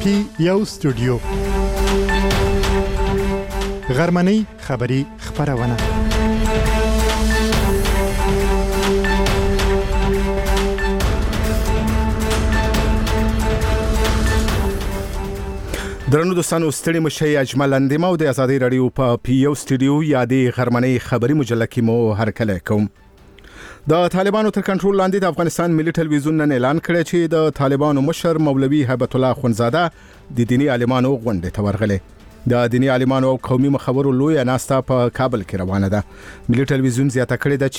یو سټوډیو غرمنۍ خبری خبرونه درنو دوستانو ستړي مشه اجمل اندیمه او د ازادي رادیو په پیو سټوډیو یادې غرمنۍ خبری مجله کې مو هرکله کوم. د طالبانو تر کنټرول لاندې د افغانستان ملي ټلویزیون نن اعلان کړی چې د طالبانو مشر مولوي هیبت الله خونزاده د دینی عالمانو غونډه ته ورغلی. د دینی عالمانو او قومي مخورو لوی ناستا په کابل کې روانه ده. ملي ټلویزیون زیاته کړې ده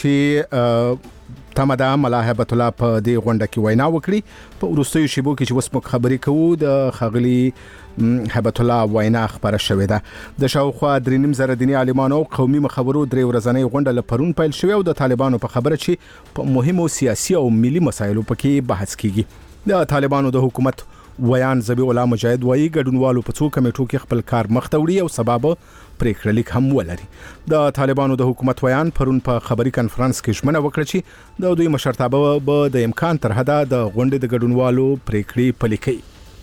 چې تمدا ملا هیبت الله په دې غونډه کې وینا وکړي. په وروستیو شیبو کې چې وسمو خبري کوو د خغلی هیبت الله وینا خبره شوې ده. د شاوخوا 3.5 دینی عالمانو او قومي مخورو درې ورځنۍ غونډه لپرون پیل شوې او د طالبانو په خبره چې په مهمو سیاسي او ملي مسایلو پکې بحث کیږي. د طالبانو د حکومت ویان ذبیح الله مجاهد وایي ګډونوالو په څو کمیټو کې خپل کار مخته وړي او سبب پریکړه لیک هم ولري. د طالبانو د حکومت ویان پرون په خبري کانفرنس کې ژمنه وکړه چې د دوی مشرتابه به د امکان تر حده د غونډې د ګډونوالو پریکړې پلي کوي.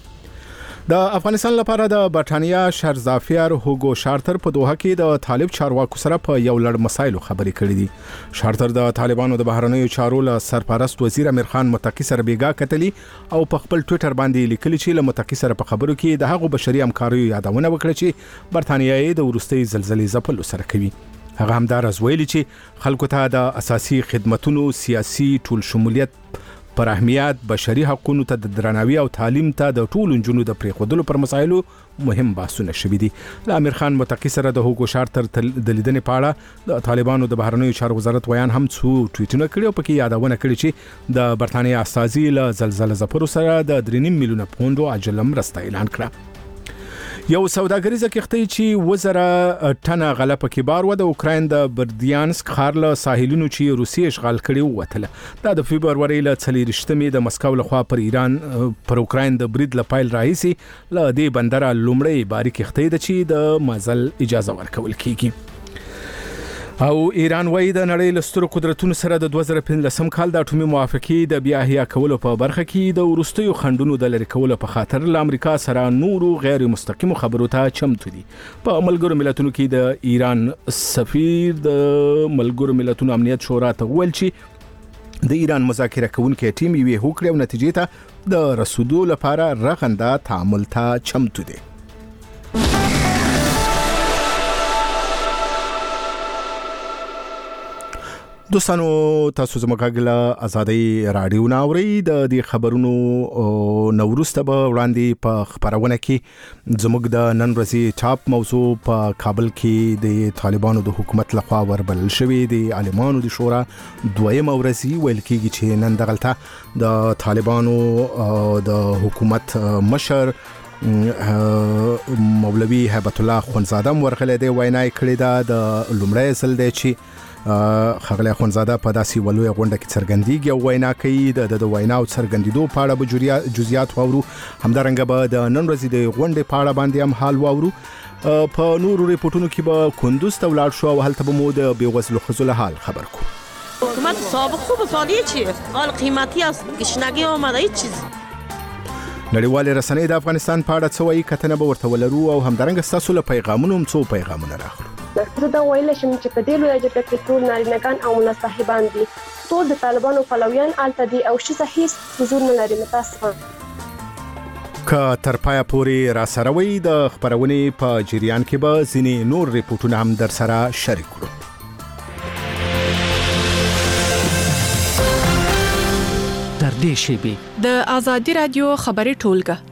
د افغانستان لپاره د برټانیا شهرزافیر هوګو شارتر په دوحه کې د طالب چارواکو سره په یو لړ مسایلو خبرې کړې دي. شارتر د طالبانو د بهرنیو چارو له سرپرست وزیر امیر خان متقی سره بیګا کتلی او په خپل ټوئیټر باندې لیکلي چې له متقی سره په خبرو کې د هغو بشري همکاریو یادونه وکړه چې برټانیا یې د وروستي زلزلې ځپلو سره کوي. هغه همدارس ویلي چې خلکو ته د اساسي خدماتو سیاسي ټول شمولیت پر اهمیت بشري حقوقو ته د درناوي او تعلیم ته د ټول جنونو د پریخودلو پر مسایلو مهم بحثونه شوي دي. له امیر خان متقی سره د هوګو شارتر د لیدنې په اړه د طالبانو د بهرنیو چارو وزارت ویان هم څو ټویټونه کړي او پکې یادونه کړې چې د برټانیا استازي له زلزلې ځپلو سره د 3.5 میلیونه پوند عاجله مرسته اعلان کړه. یو سوداګریزه کښتۍ چې وزره ټنه غله پکې بار و د اوکراین د بردیانسک ښار له ساحلونو چې روسیې اشغال کړي ووتله. دا د فبروري له 24 د مسکو لخوا پر اوکراین د برید لپایل راهیسي له دې بندره لومړی باری کښتۍ ده چې د مازل اجازه ورکول کیږي. او ایران وایي د نړۍ له سترو قدرتونو سره د 2015 کال د اټومي موافقې د بیا احیا کولو په برخه کې د وروستیو خنډونو د لرې کولو په خاطر له امریکا سره نورو غیر مستقیمو خبرو ته چمتو دي. په ملګرو ملتونو کې د ایران سفیر د ملګرو ملتونو امنیت شورا ته ویل چې د ایران مذاکره کوونکي ټیم یې هوکړه او نتیجې ته د رسیدو لپاره رغنده تعامل ته چمتو دي. دوستانو تاسو زموږ غږ ازادي رادیو ناوړي د دې خبرونو نورسته به وړاندې په خبرونه کې زموږ د نن ورځې ټاپ موضوع په کابل کې د طالبانو د حکومت لخوا وربلل شوی د عالمانو د شورا دویم ورځي ویل کېږي چې نن دغلطه د طالبانو د حکومت مشر مولوي هیبت الله خونزاده ورغله د وینا کړې ده. د لومړی ځل دی چې خغلی خونزاده په داسې ولوي غونډه کې څرګندېږي او وینا کوي. د وینا او څرګندېدو په اړه به جزئیات واورو. همدارنګه به د نن ورځې د غونډې په اړه باندې هم حال واورو. په نورو ریپورتونو کې به کندوز ته ولاړ شو او هلته به مو د بېوزلو ښځو له حال خبر کو. حکومت سابق خوب سالیه چیه؟ حال قیمتی است گشنگی آمده هیچ چیز. نړیوال رسنۍ د افغانستان په اړه څه وایي کتنه به ورته ولرو او همدارنګه ستاسو له پیغامونو هم څو پیغامونه راغلو. زه دا ویل شم چې په دې لویه جګړه کې ټول نارینه‌ګان او مصاحبان دي. ټول د طالبانو پلویان الته دي او ښځه هیڅ حضور نه لري. متاسفانه که تر پایه پورې را سره وي د خبرونې په جریان کې به ځینې نور ریپورتونه هم در سره شریک کړو. در دې شیبې د ازادي رادیو خبري ټولګه.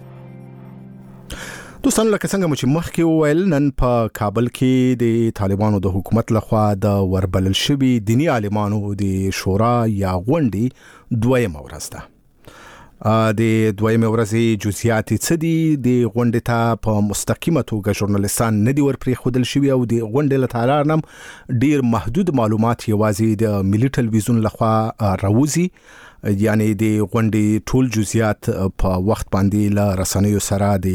دوستانو لکه څنګه چې مخکې وویل نن په کابل کې د طالبانو د حکومت لخوا د وربلل شوي دینی عالمانو د شورا یا غونډې دویمه ورځ ده. د دویمه ورځې جزئیات څه دي؟ د غونډې ته په مستقیمه توګه ژورنالیستان نه دي ورپرېښودل شوي او د غونډې له تالار نه ډیر محدود معلومات یوازې د ملي ټلویزیون لخوا راوځي یعنی د غونډې ټول جزئیات په وخت باندې له رسنیو سره د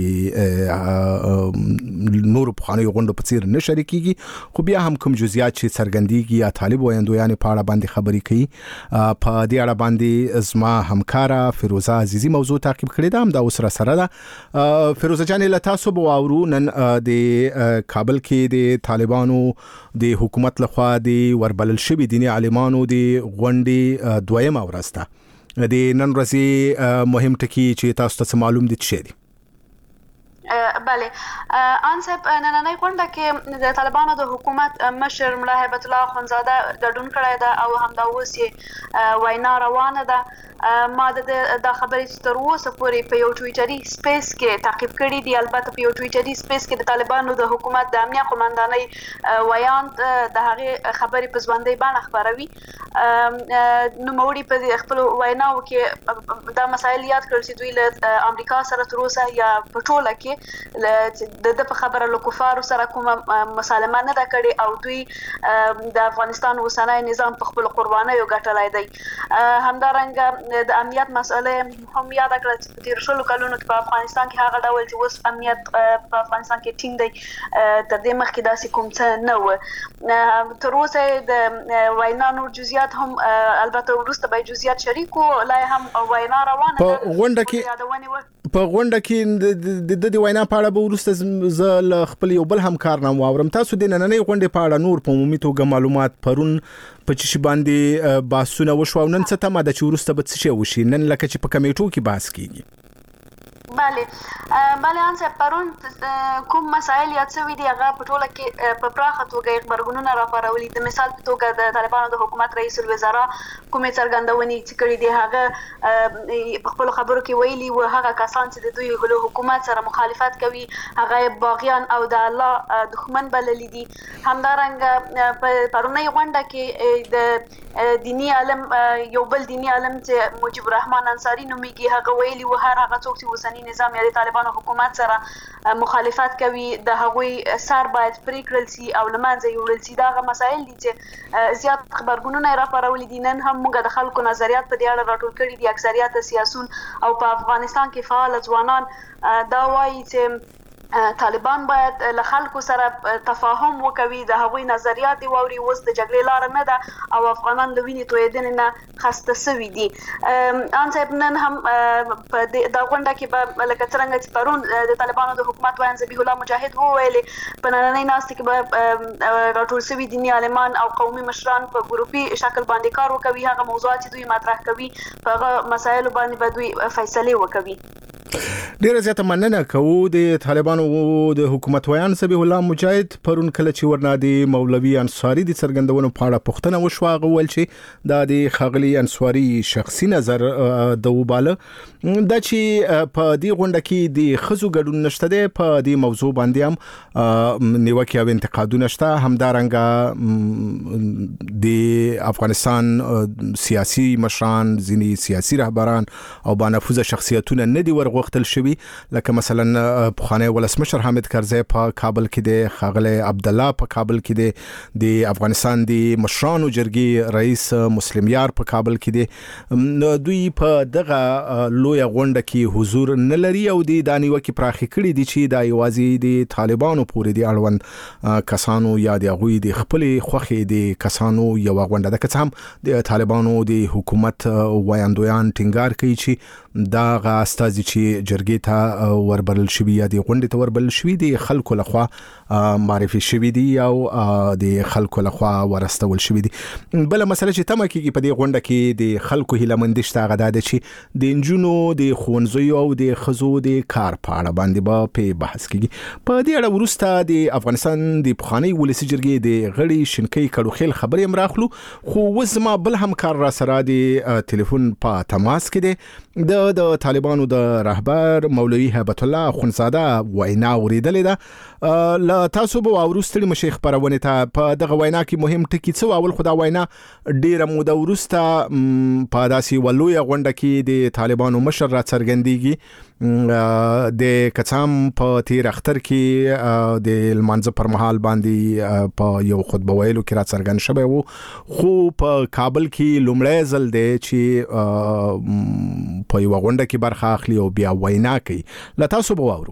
نور پخوانیو غونډو په څیر نه شریکيږي، خو بیا هم کوم جزئیات چې څرګندېږي یا طالب ویاندویان په اړه باندې خبرې کوي. په دې اړه باندې زما همکارا فیروزه عزیزی موضوع تعقیب کړې ده، هم دا اوس را سره ده. فیروزه جان، له تاسو به واورو نن د کابل کې د طالبانو د حکومت لخوا د وربلل شوي دیني عالمانو د غونډې دویمه ورځ ده. د نن ورځې مهم ټکي چې تاسو ته معلوم دي څه دي؟ بله، انصب نننۍ غونډه کې د طالبانو د حکومت مشر ملا هیبت الله اخوندزاده ګډون کړی ده او همدا اوس یې وینا روانه ده. ما د خبرې تر اوسه پورې په یو ټویټري سپیس کې تعقیب کړی دی. البته په یو ټویټري سپیس کې د طالبانو د حکومت د امنیه قومندانۍ ویاند د هغه خبرې په ژوندۍ بڼه خبروي. نوموړي په خپل ویناو کې دا مسایل یاد کړل چې دوی له امریکا سره تر اوسه یا په ټوله کې د په خبره له کفارو سره کومه مسالمه نه ده کړې او دوی د افغانستان اوسنی نظام په خپل قربانیو ګټلی دی. همدارنګه د امنیت مسئله هم یاد کړل چې په تیر شلو کلونو کې په افغانستان کې هغه ډول چې اوس امنیت په افغانستان کې ټینګ دی، تر دې مخکې داسې کوم څه نه و. تر اوسه د وینا نور جزئیات هم البته وروسته به جزئیات شریکو، لا هم وینا روانه ده. په غونډه کې د وینا په اړه به وروسته زه خپل یو بل همکار نه واورم. تاسو د نننۍ غونډې په اړه نور په عمومي توګه معلومات پرون په چی باندې باسونه وشو او نن څه تمه ده چې وروسته به څه شي وشي، نن لکه چې په کمیټو کې بحث کیږي؟ بله انصب پرون کوم مسائل یاد شوي دي هغه په ټوله کې په پراخه توګه خبرګونونه راپارولي. د مثال په توګه د طالبانو د حکومت رئیس الوزرا کومې څرګندونې چې کړې دي هغه په خپل خبرو کې ویلي و هغه کسان چې د دوی له حکومت سره مخالفت کوي هغه باغیان او د الله دښمن بللي دي. همدارنګه په پرونۍ غونډه کې د دینی عالم یو بل دینی عالم چې مجيب الرحمن انصاری نومیږي هغه ویلي و هر هغه څوک چې اوسنی نظام یا د طالبانو حکومت سره مخالفت کوي د هغوی سر باید پرې کړل شي او له منځه یوړل شي. دا هغه مسایل دي چې زیات خبرګونونه یې راپارولي دي. نن هم موږ د خلکو نظریات په دې اړه راټول کړي دي. اکثریت سیاسون او په افغانستان کې فعال ځوانان دا وایي چې طالبان باید له خلکو سره تفاهم وکوي، د هغوی نظریات واوري. اوس د جګړې لار نه ده او افغانان د وینې تویدنې نه خسته شوي دي. ان صاحب نن هم په دا غونډه کې به لکه څرنګه چې پرون د طالبانو د حکومت ویاند ذبیح الله مجاهد وویلې په نننۍ ناستې کې به راټول شوي دیني عالمان او قومي مشران په ګروپي شکل باندې کار وکوي. هغه موضوعات چې دوی مطرح کوي په هغه مسایلو باندې به دوی فیصلې وکوي. ډیره زیاته مننه کوو د طالبانو د حکومت ویان ذبیح الله مجاهد. پرون کله چې ورنادي مولوي انصاری د څرګندونو په اړه پوښتنه وشوه هغه ویل چې دا د خاغلی انصاری شخصي نظر د وباله دا چې په دې غونډه کې د خزو ګډون نشته دی. په دې موضوع باندې هم نیوکه او انتقادونه شته. همدارنګه د افغانستان سیاسي مشران ځینی سیاسي رهبران او بانفوذه شخصیتونه نه دي ورغوښتل شوي، لکه مثلا پخوانی ولسمشر حامد کرزی په کابل کې دی، خاغلی عبد الله په کابل کې دی، د افغانستان د مشرانو جرګې رئیس مسلم یار په کابل کې دی. دوی په دغه لویه غونډه کې حضور نه لري او د دانیو کې پراخي کړي دي چې دا یوازې د طالبانو پورې دی اړوند کسانو یا د غوي د خپل خوخي د کسانو یو غونډه ده. که څه هم د طالبانو د حکومت ویاندویان ټینګار کوي چې دا غاستازي چې جرګې ته وربلل شوی یا د غونډې ته وربلل شوی د خلکو لخوا معرفي شوی دی او د خلکو لخوا ورستول شوی دی. بل مسله چې تمه کیږي په دې غونډه کې د خلکو هیلمندش ته غدا ده چې د انجونو د خونځو او د خزو د کار په اړه باندې به په بحث کیږي. په دې اړه ورسته د افغانستان د پخوانی ولسی جرګې د غړي شنکۍ کډوخیل خبرې امراخلو، خو وزما بل همکار را سره د ټلیفون په تماس کې دی د طالبانو د رهبر مشر مولوي هیبت الله اخوندزاده وینا اوریدلې ده. له تاسو به واورو ستړي مشي خبرونه ته په دغه وینا کې مهم ټکي څه واول خو دا وینا ډیره موده وروسته په داسې ولوي غونډه کې د طالبانو مشر را څرګندېږي. د کڅام په تیر اختر کې د المانزه پر مهال باندې په یو خطبه ویلو کې را څرګند شوی وو، خو په کابل کې لومړی ځل دی چې په یو غونډه کې برخه اخلي او بیا وینا کوي. له تاسو به واورو.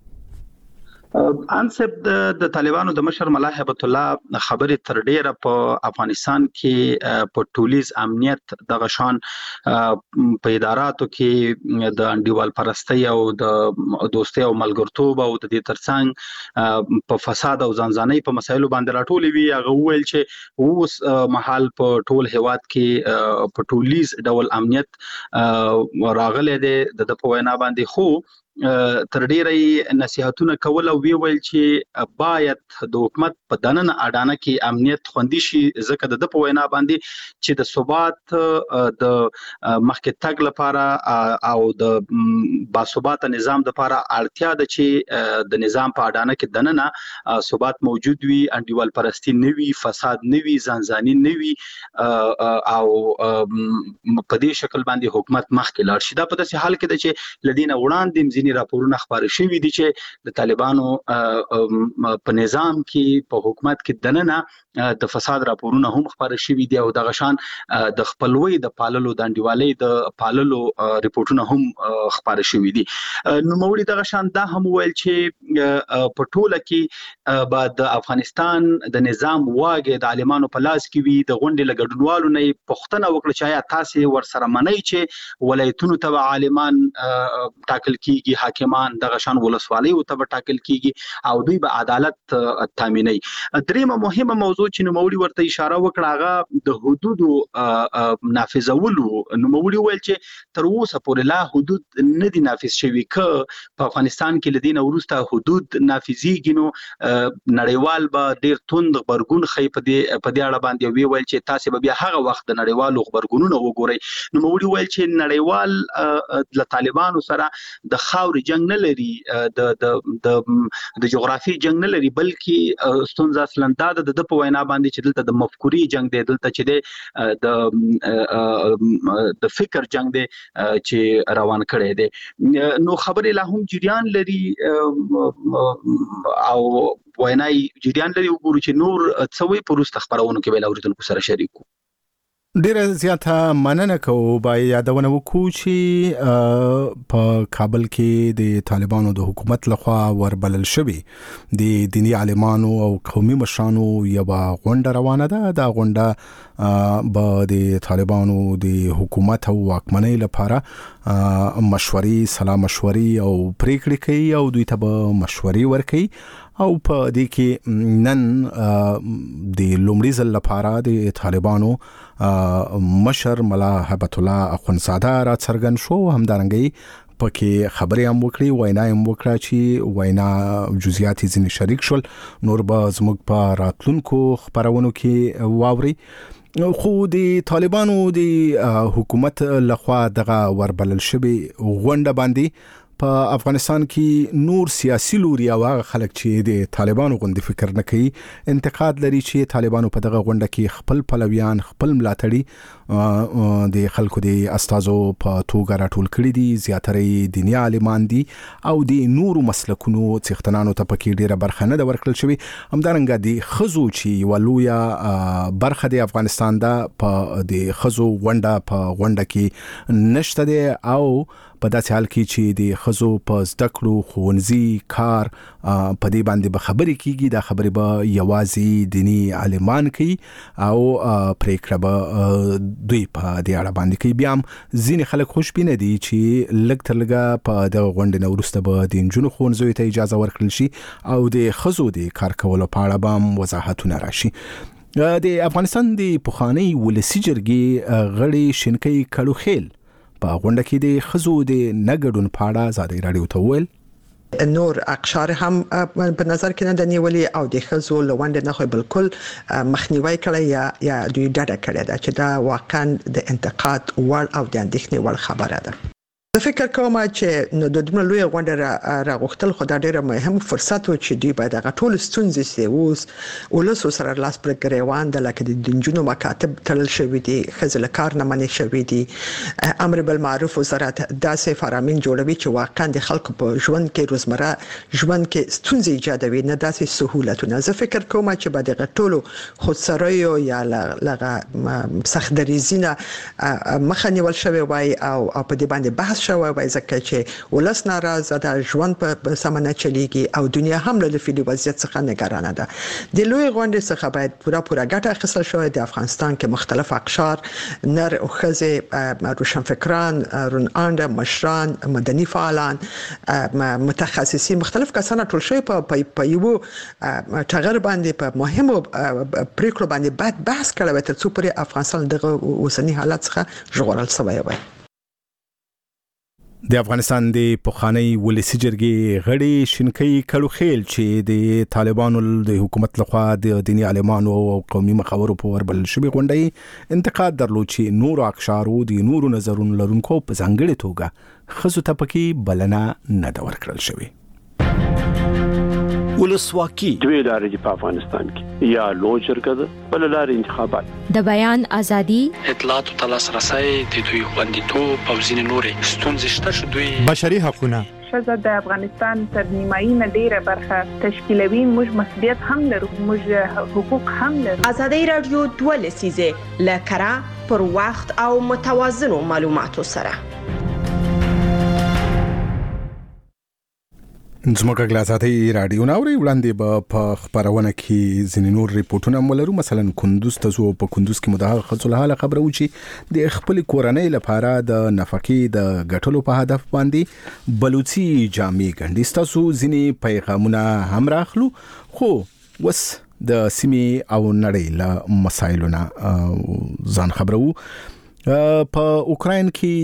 انسب د طالبانو د مشر ملا هیبت الله خبرې تر ډیره په افغانستان کې په ټولیز امنیت دغه شان په اداراتو کې د انډیوال پرستی او د دوستۍ او ملګرتوب او د دې ترڅنګ په فساد او ځانځانۍ په مسایلو باندې راټولې وی. هغه ویل چې اوس مهال په ټول هیواد کې په ټولیز ډول امنیت راغلی دی د په وینا باندې. خو تر ډیره نصيحتونه کول او ویل چې باید د حکومت په دننه اډانه کې امنیت خوندي شي، ځکه د په وینا باندې چې د ثبات د مخکې تګ لپاره او د باثبات نظام لپاره اړتیا ده چې د نظام په اډانه کې دننه ثبات موجود وي، انډیوال پرستی نه وي، فساد نه وي، ځانځاني نه وي او په دې شکل باندې حکومت مخکې لاړ شي. دا په داسې حال کې ده چې لدینه وړاندې ځینې راپورونه خبر شوي دي چې د طالبانو په نظام کې په حکومت کې دننه د فساد راپورونه هم خبر شوي دي او دغه شان د خپلوي د پاللو د انډیوالۍ د پاللو ریپورتونه هم خبر شوي دي. نو موري دغه شان دا هم ویل چې په ټوله کې بعد د افغانستان د نظام واګه د عالمانو په لاس کې وي. د غونډې لګډونوالو نه پښتنه وکړه چې آیا تاسو ورسره منئ چې ولایتونو ته عالمان ټاکل کیږي، حاکمان دغه شان ولسوالۍ او ته ټاکل کیږي او دوی به عدالت تامینوي. دریمه مهمه موضوع چې نوموړي ورته اشاره وکړه هغه د حدودو نافذولو. نوموړي ویل چې تر اوسه پورې لا حدود نه دي نافذ شوي، که په افغانستان کې لدینه وروسته حدود نافذيږي نو نړیوال به ډیر توند خبرګون خي په دې اړه باندې ویل چې تاسو به بیا هغه وخت د نړیوالو خبرګونونه وګورئ. نوموړي ویل چې نړیوال د طالبانو سره د خاوري جنگ نه لري، د جغرافي جنگ نه لري، بلکې ستونزه اصلا د په وینا باندې چې دلته د مفکوري جنگ دی، دلته چې د فکر جنگ دی چې روان کړي دی. نو خبرې لا هم جریان لري او وینای جریان لري. وګورو چې نور څوې پروست خبرونه کې ویل اوریدونکو سره شریکو. ډیره زیاته مننه کوو. باید یادونه وکړو چې په کابل کې د طالبانو د حکومت لخوا وربلل شوی د دینی عالمانو او قومي مشرانو یو غونډه روانه ده. دا غونډه به د طالبانو د حکومت او واکمنۍ لپاره مشورې، سلا مشورې او پریکړې کوي او دوی ته به مشورې ورکوي. او په دې کې نن د لومړي ځل لپاره د طالبانو مشر ملا هیبت الله اخوندزاده را څرګند شو. همدارنګه پکې خبرې هم وکړي، وینا هم وکړه چې وینا جزئیات ځینې شریک شول. نور به زموږ په راتلونکو خبرونو کې واوري. خو د طالبانو د حکومت لخوا دغه وربلل شوی غونډه باندې په افغانستان کې نور سیاسي لوري او هغه خلک چې د طالبانو غوندي فکر نه کوي انتقاد لري چې طالبانو په دغه غونډه کې خپل پلویان، خپل ملاتړي د خلکو د استازو په توګه راټول کړي دي. زیاتره دیني عالمان دي او د نورو مسلکونو څښتنانو ته پکې ډیره برخه نه ورکړل شوی. همدارنګه د خزو چې ولویا برخه د افغانستان ده په د خزو غونډه په غونډه کې نشته دي او په داسې حال کې چې د خزو په زده کړو، ښوونځي، کار په دې باندې به خبرې کیږي. دا خبرې به یوازې دینی عالمان کوي او پریکړه به دوی په دې اړه باندې کوي. بیا هم ځینې خلک خوشبینه دي چې لږ تر لږه په دغه غونډې نه وروسته به د نجونو ښوونځیو ته اجازه ورکړل شي او د خزو د کار کولو په اړه به هم وضاحتونه راشي. د افغانستان د پخواني ولسي جرګې غړي شینکۍ کړوخیل په غونډه کې د خزو د نګډون پاړه ازادي راډیو ته ویل نور اقشار هم په نظر کې نه د نیولې او د خزو لوند نه خو بالکل مخنیوي کړی یا دوی ډډه کړې ده چې دا واقعا د انتقاد ور او د اندېښنې ور خبره ده. زه فکر کوم چې نو د دومره لوی غونډه راغوښتل خو دا ډېر مهم فرصت و چې دوی باید هغه ټول ستونزې چې اوس ولس سره لاس پر ګریوان د لکه د جنونو مکاتب تړل شوی دي خزل کار نه منې شوی دي امر بالمعروف وزارت داسې فرامین جوړوي چې واقعا د خلکو په ژوند کې روزمره ژوند کې ستونزې ایجادوي نه داسې سہولتونه زه فکر کوم چې باید د ټولو خودسریو یا لغه سخت دریزینه مخه نیول شوی وای او په دې باندې بحث شوی وای ځکه چې ولس ناراضه ده ژوند په سمنه چلیږي او دنیا هم له فعلي وضعیت څخه نگرانه ده د لوی غونډې څخه باید پوره ګټه اخیستل شوی د افغانستان کې مختلف اقشار نر او ښځې روشنفکران رونانده مشران مدني فعالان متخصصین مختلف کسان ټول شوی په یو ټغر باندې په مهمو پریکړو باندې باید بحث کړو تر څو پرې افغانستان دغه اوسنی حالت څخه ژغورل شوی وي د افغانستان د پخوانی ولسی جرګې غړي شینکۍ کلوخیل چې د طالبانو د حکومت لخوا د دینی عالمانو او قومي مخاورو په وربل شوی غونډې انتقاد درلود چې نور اقشارو د نور نظرونو لرونکو په ځانګړي توګه خزو ته پکې بلنه نه دا ورکړل شوی ولسواکي دوی لارې په افغانستان کې یا لوی جرګه ده بل لارې انتخابات د بیان ازادي اطلاعات او لاسرسي د دوی خوندیتوب او ځینې نورې ستونزې شته چې دوی بشري حقوقونه ښځه د افغانستان تر نیمایي نه ډیره برخه تشکیلوي موږ مسؤلیت هم لرو موږ حقوق هم لرو ازادي رادیو 2 لسیزه لکرا پر وخت او متوازنو معلوماتو سره زموږ غلاساتي رادیو ناوړي وړاندې به په خبرونه کې ځینې نور ریپورتونه مولرو مثلا کندوز ته زو په کندوز کې مداخله خلصله حاله خبره و چې د خپل کورنۍ لپاره د نفقې د ګټلو په هدف باندې بلوچي جامع ګڼي تاسو ځینې پیغامونه هم راخلو خو وس د سیمې او نړۍ له مسایلونه ځان خبرو په اوکراین کې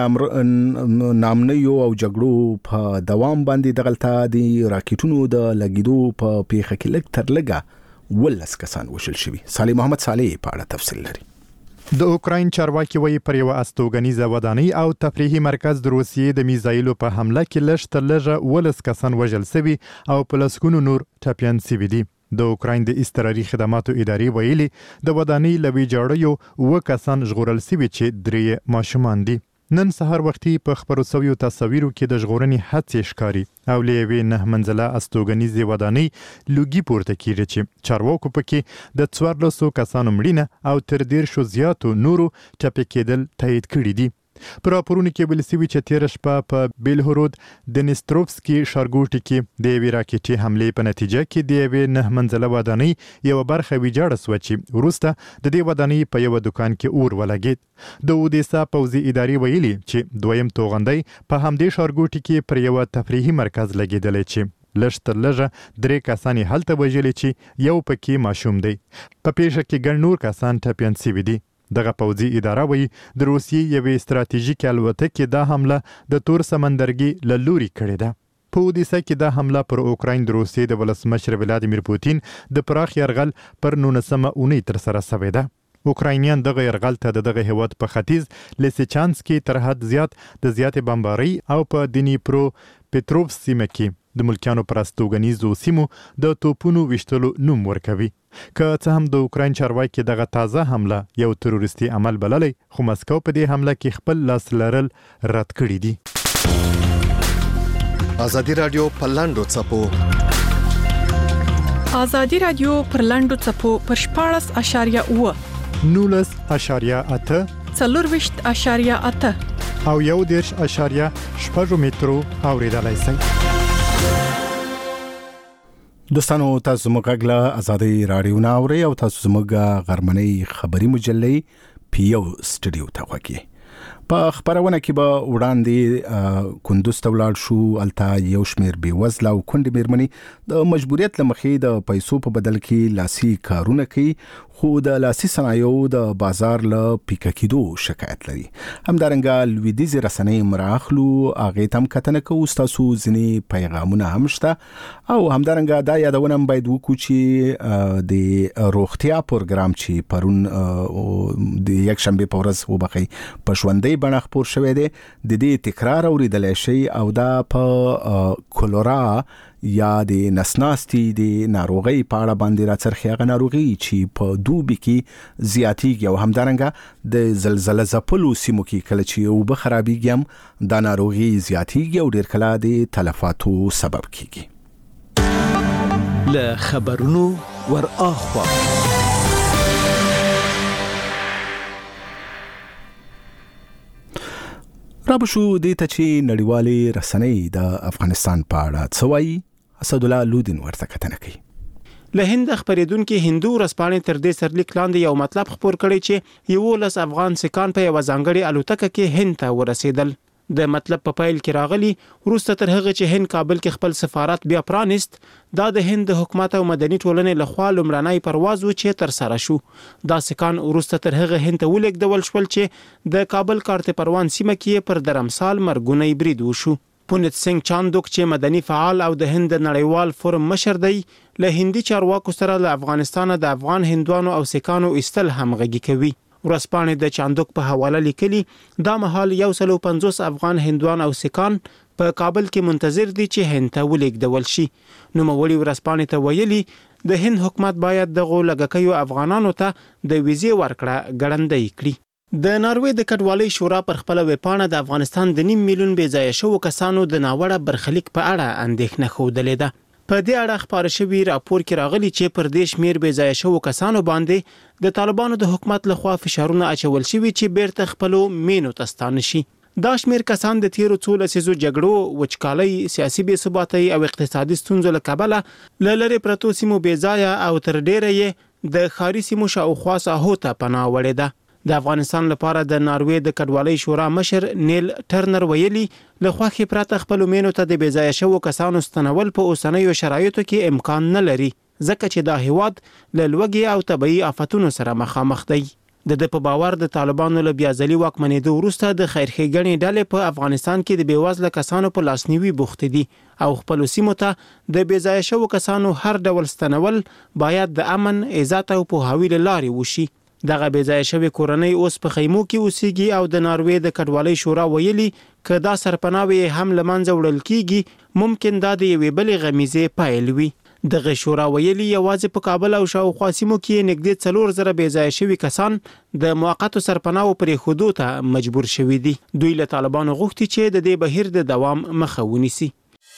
د نامنیو او جګړو په دوام باندې دغلطه د راکټونو د لګیدو په پیښه کې لږ تر لږه ولس کسان وشل شوي صالح محمد صالح په اړه تفصیل لري د اوکراین چارواکي وایي پر یو استوګنیزه ودانۍ او تفریحي مرکز د روسیې د میزایلو په حمله کې لږ تر لږه ولس کسان وژل شوي او په لسګونو نور ټپیان شوي دي د اوکراین د استراري خدماتو ادارې ویلي د ودانۍ لوي جوړیو و کسان ژغورل شوي چې درې ماشومان دي نن سهار وختي په خبرو شویو تصاویرو کې د ژغورنې هڅې ښکاري او له یوې 9 منزله استوګنیزې ودانۍ لوګي پورته کیږي چې چارواکو پکې د 1400 کسانو مړینه او تر 150 زیاتو نورو ټپي کېدل تایید کړي دي پر راپورونو کې ویل شوي چې تیر شپه په بیلهورود د نیستروفسکي ښارګوټي کې د یوې راکټي حملې په نتیجه کې د یوې 9 منزله ودانۍ یو برخه ویجاړه سوه چې وروسته د دې ودانۍ په یو دکان کې اور ولګید د اودیسا پوځي ادارې ویلي چې دویم توغندی په همدې ښارګوټي کې پر یو تفریحي مرکز لګیدلی چې لږ تر لږه 3 کسان هلته وژلي چې یو پکې ماشوم دی په پیښه کې ګڼ نور کسان ټپیان شوي دي دغه پوځي اداره وایي د روسیې یوې ستراتیژیکې الوتکې دا حمله د تور سمندرګي له لوري کړې ده په اودیسا کې دا حمله پر اوکراین د روسیې د ولسمشر ولادیمیر پوتین د پراخ یرغل پر 19 اونۍ ترسره شوې ده اوکراینیان دغه یرغل ته دغه هیواد په ختیځ لیسچانسکي تر حد زیات د زیاتې بمبارۍ او په دنیپرو پټروف سیمه کې د ملکیانو پر استوګنیزو سیمو د توپونو وشتلو نوم ورکوي که څه هم د اوکراین چارواکي دغه تازه حمله یو تروریستي عمل بللی خو مسکو په دې حمله کې خپل لاس لرل رد کړي دي ازادي رادیو په لاندو چپو ازادي رادیو پر لاندو چپو پر 14.8 19.8 24.8 او 1.8 مترو اوریدلای شئ دوستانو تاسو موږ غلا ازادي رادیو ناوړي او تاسو موږ غرمنۍ خبري مجلې پیو سټډیو ته وکی په خبرونه کې به وړاندې کندوز ته ولاړ شو التا یو شمیر بي وزله او کندې میرمنې د مجبوریت لمخې د پیسو په بدل کې لاسي کارونه کوي خو د لاسي صنایعو د بازار له پیکه کېدو شکایت لري. همدارنګه لویدیځې رسنۍ مراخلو هغې ته هم کتنه کوو. ستاسو ځینې پیغامونه هم شته او همدارنګه دا یادونه هم باید وکړو چې د روغتیا پروګرام چې پرون د یکشنبه په ورځ وبخي په ژوندۍ بڼه خپور شوی دی د دې تکرار اوریدلی شي او دا په کولرا یا د نسناستي د ناروغي په اړه باندې راڅرخي. هغه ناروغي چې په دوبي کې زیاتیږي او همدارنګه د زلزلې ځپلو سیمو کې کله چې اوبه خرابېږي هم دا ناروغي زیاتیږي او ډېر کله د تلفاتو سبب کیږي. له خبرونو ور اخوا رابشو دې ته چې نړیوالې رسنۍ د افغانستان په اړه څه وایي. اسد الله لودین ورته کتنه کوي. له هند خبرېدونکو هندو ورځپاڼې تر دې سرلیک لاندې یو مطلب خپور کړی چې 11 افغان سکان په یو ځانګړي الوتکه کې هند ته ورسېدل. د مطلب په پایل کې راغلی وروسته تر هغه چې هند کابل کې خپل سفارت بیا پرانیست، دا د هند حکومت او مدني ټولنې لخوا لومړنی پرواز و چې تر سره شو. دا سکان وروسته تر هغه هند ته ولېږدول شول چې د کابل کارت پروان سیمه کې پر درمسال مرګونی برید وشو. پونت سنگ چاندوک چې مدني فعال او د هند نړیوال فورم مشر دی، له هندي چارواکو سره له افغانستان د افغان هندوانو او سکانو استل همغږي کوي. ورځپاڼې د چاندوک په حواله لیکلي دا مهال 150 افغان هندوان او سکان په کابل کې منتظر دي چې هند ته ولېږدول شي. نوموړي ورځپاڼې ته ویلي د هند حکومت باید دغه لږکیو افغانانو ته د ویزې ورکړه ګړندۍ کړي. د ناروې د کډوالۍ شورا پر خپل ویبپاڼه د افغانستان د 9 میلیون بې ځایه شوو کسانو د ناوړه برخلیک په اړه اندېښنه ښودلې ده. په دې اړه خبر شوی راپور کې راغلی چې پر دې شمیر بې ځایه شوو کسانو باندې د طالبانو د حکومت لخوا فشارونه اچول شوي چې بیرته خپلو مینو ته ستانه شي. دا شمیر کسان د تیرو څو لسیزو جګړو، وچکالۍ، سیاسي بې ثباتۍ او اقتصادي ستونزو له کبله له لرې پرتو سیمو بې ځایه او تر ډیره یې د ښاري سیمو شاوخوا ساحو ته پناه وړې ده. د افغانستان لپاره د ناروې د کډوالۍ شورا مشر نیل ټرنر ویلي له خوښې پرته خپل مینو ته د بې ځایه شوو کسانو ستنول په اوسنیو شرایطو کې امکان نه لري، ځکه چې دا هیواد له لوږې او طبعي آفتونو سره مخامخ دی. د په باور د طالبانو له بیا ځلي واکمنېدو وروسته د خیرښېګڼې ډلې په افغانستان کې د بېوزله کسانو په لاسنیوي بوختې دي او خپلو سیمو ته د بې ځایه شوو کسانو هر ډول ستنول باید د امن، عزت او پوهاوي له لارې وشي. دغه بې ځایه شوې کورنۍ اوس په خیمو کې اوسېږي او د ناروې د کډوالۍ شورا ویلي که دا سرپناوې هم له منځه وړل کیږي ممکن دا د یوې بلې غمیزې پیل وي. دغه شورا ویلي یوازې په کابل او شاوخوا سیمو کې نږدې 4000 بې ځایه شوي کسان د موقتو سرپناو پرېښودو ته مجبور شوي دي. دوی له طالبانو غوښتي چې د دې بهیر د دوام مخه ونیسي.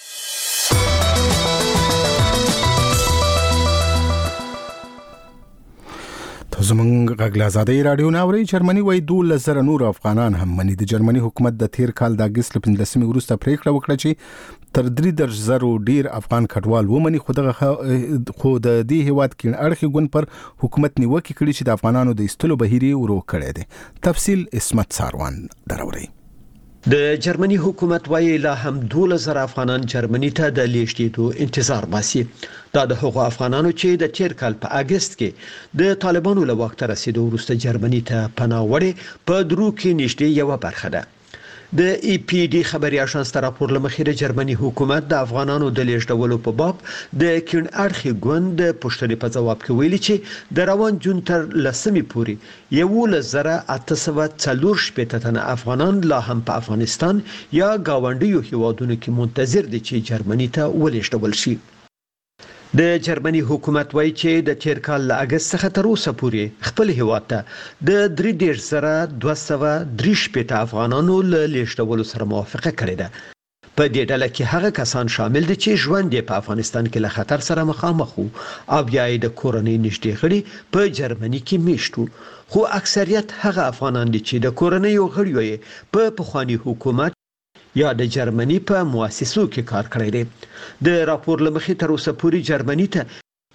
زمونږ غږ له ازادۍ راډیو نه اورئ. جرمني وایي 12,000 نور افغانان هم مني. د جرمني حکومت د تیر کال د اګست له 15 وروسته پریکړه وکړه چې تر 3,000 ډیر افغان کډوال ومني، خو د دې هیواد کې اړخي ګوند پر حکومت نیوکه کړي چې د افغانانو د ایستلو بهیر ورو کړی دی. تفصیل اسمت ساروان دراوري. د جرمني حکومت وایي لا هم 12,000 افغانان جرمني ته د لیږدېدو انتظار باسي. دا د هغو افغانانو چې د تیر کال په اګست کې د طالبانو له واک ته رسیدو وروسته جرمني ته پناه وړي په درو کې نږدې یو برخه ده. د ای پی ډی خبري اژانس ته راپور لمخې د جرمني حکومت د افغانانو د لیږدولو په باب د کین اړخي ګوند د پوښتنې په جواب کې ویلي چې د روان جون تر لسمې پورې 11,440 تنه افغانان لا هم په افغانستان یا گاونډیو هیوادونو کې منتظر دي چې جرمني ته ولېږدول شي. د جرمني حکومت وایي چې د تیر کال له اګست څخه تر اوسه پورې خپل هیواد ته د 3,230 افغانانو له لیږدولو سره موافقه کړې ده. په دې ډله کې هغه کسان شامل دي چې ژوند په افغانستان کې له خطر سره مخامخ وو او بیا د کورنۍ نږدې غړي په جرمني کې میشتو، خو اکثریت هغه افغانان دي چې د کورنۍ غړي په پخوانی حکومت یا د جرمني په مؤسسو کې کار کړی دی. د راپور لمخې تر اوسه پورې جرمني ته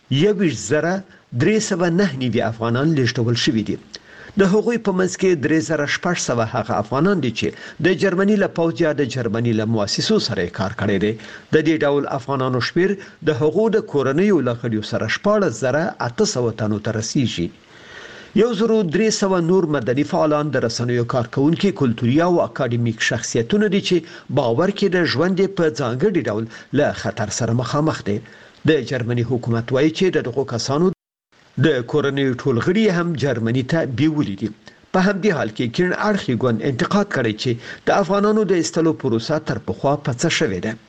1,309 افغانان لیږدول شوي دي. د هغوی په منځ کې 3,600 هغه افغانان دي چې د جرمني له پوځ یا د جرمني له مؤسسو سره کار کړی دی. د دې ډول افغانانو شمیر د هغو د کورنۍ له غړیو سره 14,800 تنو ته رسیږي. 1300 نور مدني فعالان د رسنیو کارکونکو کلتوري او اکاډمیک شخصیتونه دي چې باور کې د ژوند په ځانګړي ډول له خطر سره مخامخ دي. د جرمني حکومت وایي چې دغه کسانو د کورنۍ ټولغړي هم جرمني ته بیولې دي. په همدې حال کې کین اړخي ګوند انتقاد کړی چې د افغانانو د استلو پروسه تر پخوا پڅه شوې ده.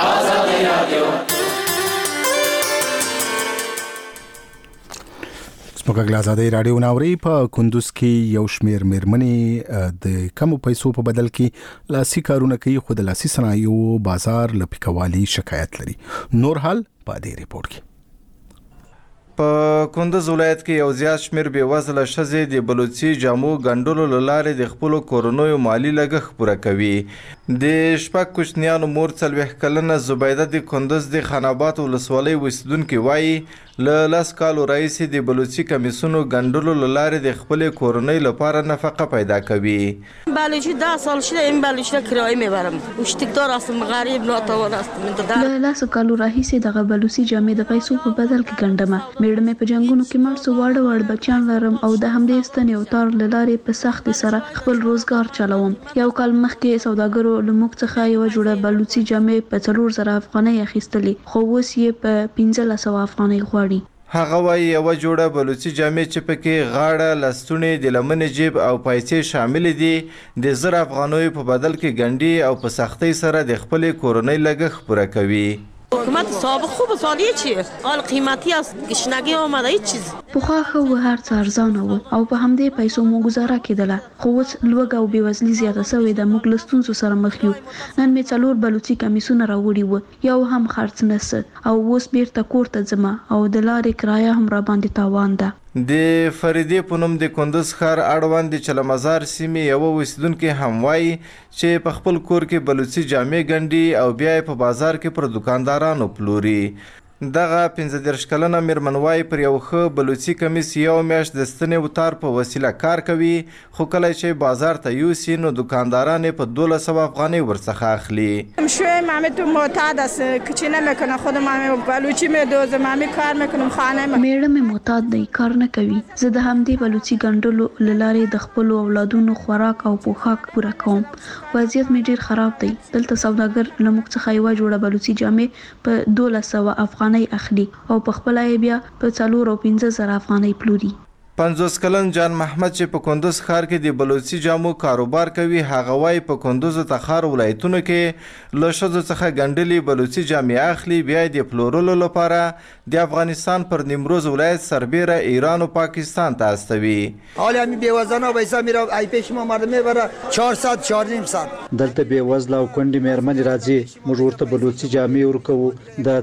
سپوږمۍ آزادۍ رادیو ناوري په کندوز کې یو شمیر میرمنې د کم پیسو په بدل کې لاسي کارونه کوي، خو د لاسي صنایعو بازار لپیکوالي شکایت لري. نور حال په دې ریپورت کې. په کندوز ولایت کې یو زیات شمیر بېوزله ښځې د بلوچي جامو ګنډلو له لارې د خپلو کورنیو مالي لګښت پوره کوي. د شپږ کوچنیانو مور 40 کلنه زبیده د کندوز د خان آباد ولسوالۍ اوسیدونکې وایي له 10 کالو راهیسې د بلوچي کمیسونو ګنډلو له لارې د خپلې کورنۍ لپاره نفقه پیدا کوي. بلوچی 10 سال شده این بلوچی را کرایه میبرم. مشتکدار هستم، غریب ناتوان هستم. له 10 کالو راهیسې دغه بلوچي جامې د پیسو په بدل کې ګنډم. میړه مې په جنگونو کې مړ سو، واړه بچیان لرم او د همدې ستنې او تار له لارې په سخت سره خپل روزګار چلوم. یو کال مخکې سوداګرو له موږ څخه یو جوړه بلوچي جامې په 4000 افغانۍ اخیستلې، خو اوس یې په 1500 افغانۍ غواړي. هغه وایي یوه جوړه بلوچي جامې چې پکې غاړه، لستوڼې، د لمنې جیب او پیسې شامل دي د 1000 افغانیو په بدل کې ګنډي او په سختۍ سره د خپلې کورنۍ لګښت پوره کوي. حکومت سابق خوب سالیه چیه؟ حال قیمتی است، گشنگی آمده هیچ چیز. پخوا خو هر څه ارزانه و او په همدې پیسو مو گزاره کېدله، خو اوس لوږه او بېوزلي زیاته سوې ده. موږ له ستونزو سره مخ یو. نن مې 4 بلوچي کمیسونه راوړي وو، یو هم خرڅ نسه او اوس بیرته کور ته ځم او د لارې کرایه هم را باندې تاوان ده. د فریدې په نوم د کندوز ښار اړوند د چلمزار سیمې یوه اوسیدونکې هم وایي چې په خپل کور کې بلوچي جامې ګنډي او بیا یې په بازار کې پر دکاندارانو پلوري. دغه 15 کلنه میرمن وایي پر یو ښه بلوچي کمیس یو میاشت د ستنې و تار په وسیله کار کوي، خو کله چې بازار ته یوسي نو دکانداران یې په 1200 افغانۍ ورڅخه اخلي. شویم همه تو معتاد است، کچی نمیکنه، خودم همه بلوچی میدوزم، همه کار میکنم خانه میړه مې معتاد دی، کار نه کوي. زه د همدې بلوچي ګنډلو له لارې د خپلو اولادونو خوراک او پوښاک پوره کوم. وضعیت مې ډیر خراب دی. دلته سوداګر له موږ څخه یوه جوړه بلوچي جامې په 1200 افغانۍ اخلي او په خپل یې بیا په 4 او 15000 افغانۍ پلوري. 50 کلن جان محمد چې په کندوز ښار کې د بلوچي جامو کاروبار کوي، هغه وایي په کندوز او تخار ولایتونو کې له ښځو څخه ګنډلې بلوچي جامې اخلي، بیا یې د پلورلو لپاره د افغانستان پر نیمروز ولایت سربیره ایران و پاکستان ته استوي. حالا همین بیوزانا پیسا میره ای پیش ما مردم میبره 400 4.5 ساعت. دلته بیوزله او کونډې میرمنې راځي، موږ ورته بلوچي جامې ورکوو د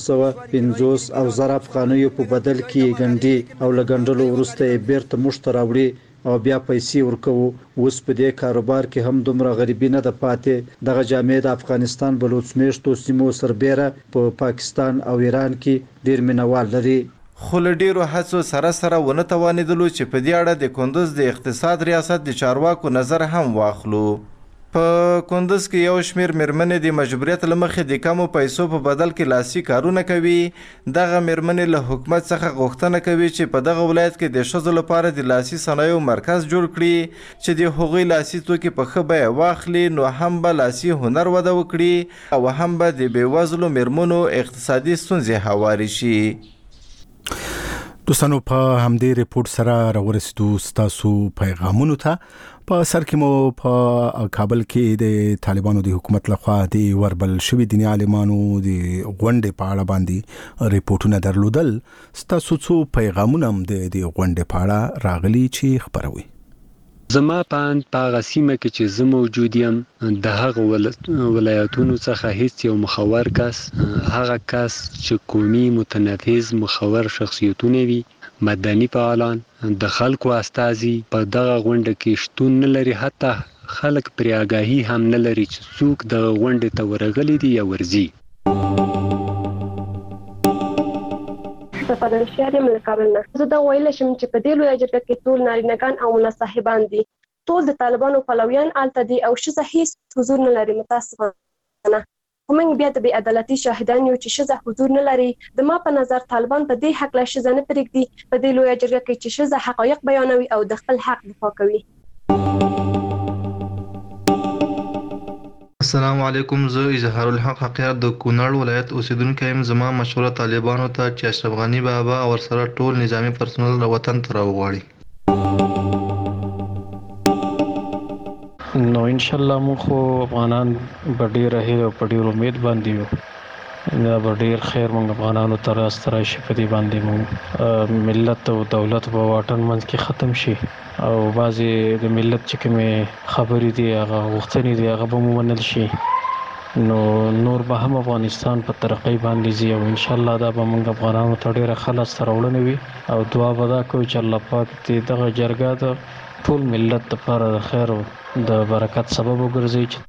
450 او 1000 افغانیو په بدل کې ګنډي او له ګنډلو وروسته بیرته موږ ته راوړي او بیا پیسې ورکوو. اوس په دې کاروبار کې هم دومره غریبي نه ده پاتې. دغه جامې د افغانستان بلوچ میشتو سیمو سربیره په پاکستان او ایران کې ډیر مینوال لري. خو له ډیرو هڅو سره ونه توانېدلو چې په دې اړه د کندوز د اقتصاد ریاست د چارواکو نظر هم واخلو. په کندوز کې یو شمیر میرمنې د مجبوریت له مخې د کمو پیسو په بدل کې لاسي کارونه کوي. دغه میرمنې له حکومت څخه غوښتنه کوي چې په دغه ولایت کې د ښځو لپاره د لاسي صنایعو مرکز جوړ کړي چې د هغوی لاسي توکي په ښه بیه واخلي، نو هم به لاسي هنر وده وکړي او هم به د بېوزلو میرمنو اقتصادي ستونزې هوارې شي. دوستانو په همدې ریپورت سره راورسېدو ستاسو پیغامونو ته. په سر کې مو په کابل کې د طالبانو د حکومت لخوا د وربل شوي دیني عالمانو د غونډې په اړه باندې ریپورتونه درلودل. ستاسو څو پیغامونه هم د غونډې په اړه راغلي چې خبروي. زما په هغه سیمه کې چې زه موجود یم د هغه ولایتونو څخه هیڅ یو مخور کس، هغه کس چې قومي متنفذ مخور شخصیتونه وي، مدني فعالان، د خلکو استازي په دغه غونډه کې شتون نه لري. حتی خلک پرې آګاهي هم نه لري چې څوک دغه غونډې ته ورغلي دي یا ورځي. صفا دانشیار یم له کابل نه. زه دا ویلی شم چې په دې لویه جرګه کې ټول نارینهګان او ملا صاحبان دي. ټول د طالبانو پلویان هلته دي او ښځه هیڅ حضور نه لري، متاسفانه. موږ بیا د بې عدالتي شاهدان یو چې ښځه حضور نه لري. د ما په نظر طالبان په دې حق لا ښځه نه پرېږدي په دې لویه جرګه کې چې ښځه حقایق بیانوي او د خپل حق دفاع کوي. السلام علیکم، زه اظهار الحق حقیقت د کونړ ولایت اوسیدونکی یم. زما مشوره طالبانو ته چې اشرف غنی بابا او ورسره ټول نظامی پرسنل را وطن ته راوغواړي. نو ان شاء الله مو خو افغانان په ډیر هیله او په ډیر امید باندې یو دا به ډیر خیر موږ افغانانو ته راسترای شي په دې باندې موږ ملت او دولت په واټن منځ کې ختم شي او بعضې د ملت چې کومې خبرې دي هغه غوښتنې دي هغه به مو ومنل شي. نو نور به هم افغانستان په ترقۍ باندې ځي او انشاءالله دا به موږ افغانانو ته ډیره ښه لاسته راوړنه وي او دعا به دا کوو چې الله پاک دې دغه جرګه د ټول ملت لپاره د خیر او د برکت سبب وګرځي.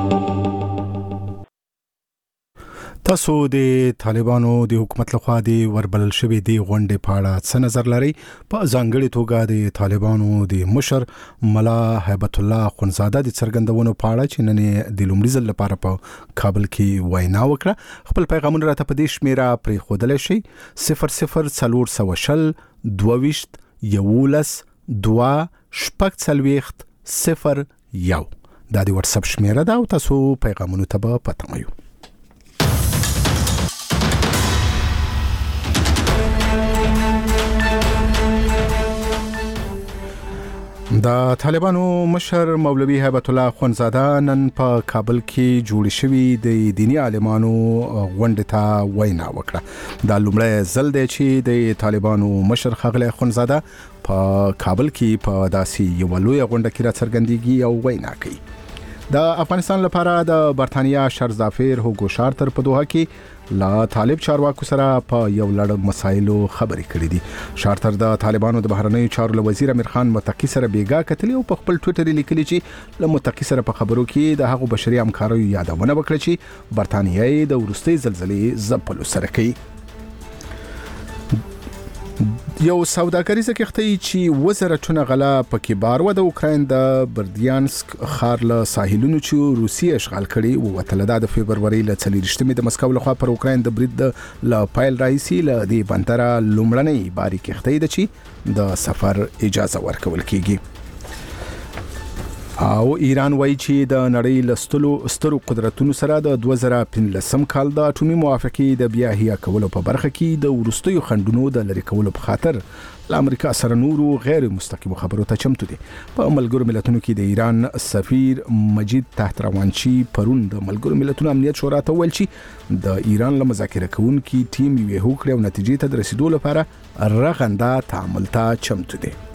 تاسو د طالبانو د حکومت لخوا د وربلل شوی دی غونډې په اړه څه نظر لري؟ په ځانګړي توګه د طالبانو د مشر ملا هیبت الله خونزاده د څرګندونو په اړه چې نن د لومړي ځل لپاره په کابل کې وینا وکړه. خپل پیغامونه راته په دې شمیره پرېښودلی شئ 00 420 11 2 شپږ 0 دا د واتس اپ شمیره ده او تاسو پیغامونو ته به پتمایو. د طالبانو مشر مولوي هیبت الله خونزاده نن په کابل کې جوړ شوی د دینی عالمانو غونډې ته وینا وکړه. دا لومړی ځل دی چې د طالبانو مشر ښاغلی خونزاده په کابل کې په داسې یوه لویه غونډه کې راڅرګندېږي او وینا کوي. د افغانستان لپاره د برتانیا شرزافیر هوګو شارتر په دوحه کې لا طالب چارواکو سره په یو لړ مسایلو خبرې کړې دي. شارتر د طالبانو د بهرنیو چارو وزیر امیر خان متقی سره بیګا کتلی او په خپل ټویټر لیکلی چې له متقی سره په خبرو کې د هغو بشري همکاریو یادونه وکړه چې برتانیا یې د وروستۍ زلزلې ځپلو سره کوي. یو سوداګریزه کښتۍ چې 1000 ټنه غله پکې بار و د اوکراین د بردیانسک ښار له ساحلونو چې روسیه اشغال کړي ووتله. د فبروري له 24 د مسکو لخوا پر اوکراین د برید له پایل راځي له دې بندره لومړنۍ باری کښتۍ ده چې د سفر اجازه ورکول کیږي. او ایران وایي چې د نړۍ له سترو قدرتونو سره د 2015 کال د اټومي موافقې د بیا احیا کولو په برخه کې د وروستیو خنډونو د لرې کولو په خاطر له امریکا سره نورو غیر مستقیمو خبرو ته چمتو دي. په ملګرو ملتونو کې د ایران سفیر مجید تحت روانچی پرون د ملګرو ملتونو امنیت شورا ته ویل چې د ایران له مذاکره کوونکي ټیم یې هوکړه او نتیجې ته د رسیدو لپاره رغنده تعامل ته چمتو دي.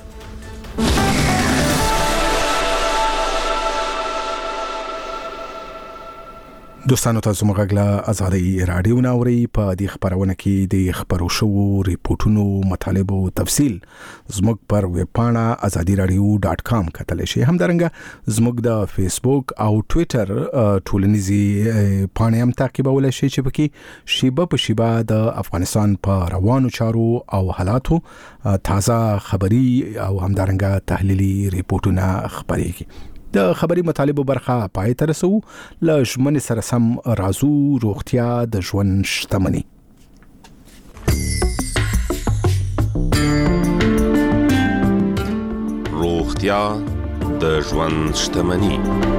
دوستانو تاسو مغږ له آزادۍ رادیو ناوري په دې خبرونه کې د خبرو شو ریپورتونو مطالب او تفصیل زموږ پر ویب پاڼه azadiradio.com کتلی شئ. همدارنګه زموږ د فیسبوک او ټویټر ټولنیزې پاڼې هم تعقیبولی شئ چې پکې شیبه په شیبه د افغانستان په روانو چارو او حالاتو تازه خبري او همدارنګه تحلیلي ریپورتونه خبرېږي. د خبري مطالبو برخه پای ته رسو. له ژمنې سره سم رازو روغتیا د ژوند شتمني. روغتیا د ژوند شتمني.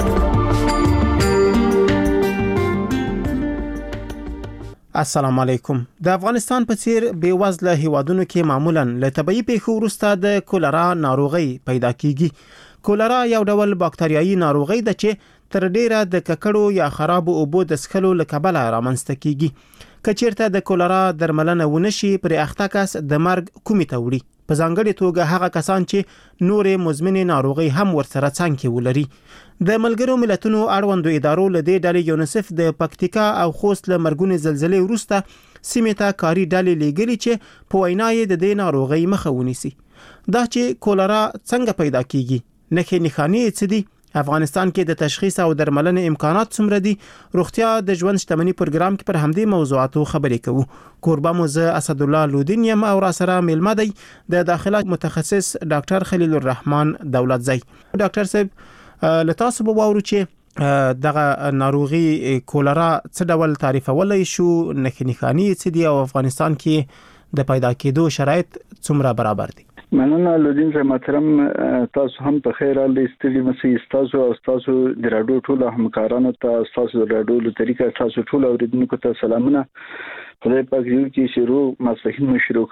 السلام علیکم. د افغانستان په څیر بیوزله هیوادونو کې معمولاً له طبي پیښو وروسته د کولرا ناروغي پیدا کیږي. کولرا یو ډول باکتریایي ناروغي ده چې تر ډیره د ککړو یا خرابو اوبو د څښلو له کبله رامنځته کیږي. که چیرته د کولرا درملنه ونشي پر اخته کس د مرګ کومې ته وړي، په ځانګړي توګه هغه کسان چې نورې مزمنې ناروغي هم ورسره څنګ کې ولري. د ملګرو ملتونو اړوندو ادارو له دې ډلې یونیسف د پکتیکا او خوست له مرګونې زلزلې وروسته سیمې ته کاري ډلې لیږلي چې په وینا یې د دې ناروغي مخه ونیسي. دا چې کولرا څنګه پیدا کیږي، نښې نښانې څه دي، افغانستان کې د تشخیص او درملنې امکانات څومره دي، روغتیا د ژوند شتمني پروګرام کې پر همدې موضوعاتو خبرې کوو. کوربه مو زه اسدالله لودین یم او را سره میلمه دی د داخله متخصص ډاکټر خلیل الرحمن دولتزی. ډاکټر صاحب له تاسو به واورو چې دغه ناروغي کولرا څه ډول تعریفولای شو، نښانی څه دي او افغانستان کې د پیدا کېدو شرایط څومره برابر دي؟ مننه لودین صاحب محترم، تاسو هم په خیر حال استری مسي تاسو او تاسو د راډیو ټول همکارانو ته، تاسو د راډیو له طریقې تاسو ټول اوریدونکو ته سلامونه. خدای پاک دې کې شروع ماسپخین مو شروع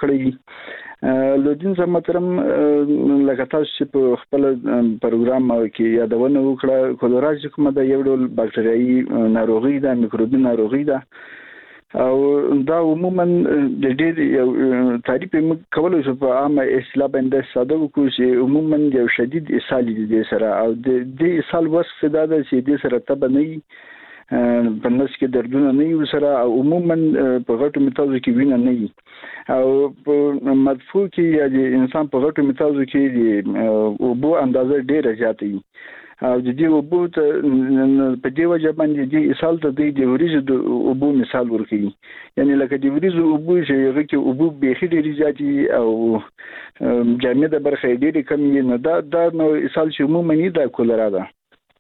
کړی. لودین صاحب محترم، لکه تاسو چې په خپل پروګرام کې یادونه وکړه، کولرا چې کومه د یو ډول باکټریایي ناروغي ده، میکروبي ناروغي ده او دا عموما د ډېر یو تعریف کولای شو په عامه اصطلاح باندې ساده وکړو چې عموما یو شدید اسهال دي سره او د دې اسهال وصف دا ده چې د سره تب نه په نس کې دردونه نه یو سره او عموما په غټو میتازو کې وینه نه وي او په مدفوع کې یا د انسان په غټو میتازو کې د اوبو اندازه ډیره زیاته وي او د دې اوبو ته په دې وجه باندې د اسهال ته د وریځو د اوبو مثال ورکوي، یعنی لکه د وریځو اوبو چې هغه کې اوبو بېخي ډېرې زیاتې او جامده برخه ډېرې کمې نه دا نو اسهال چې عموماً دا کولرا ده.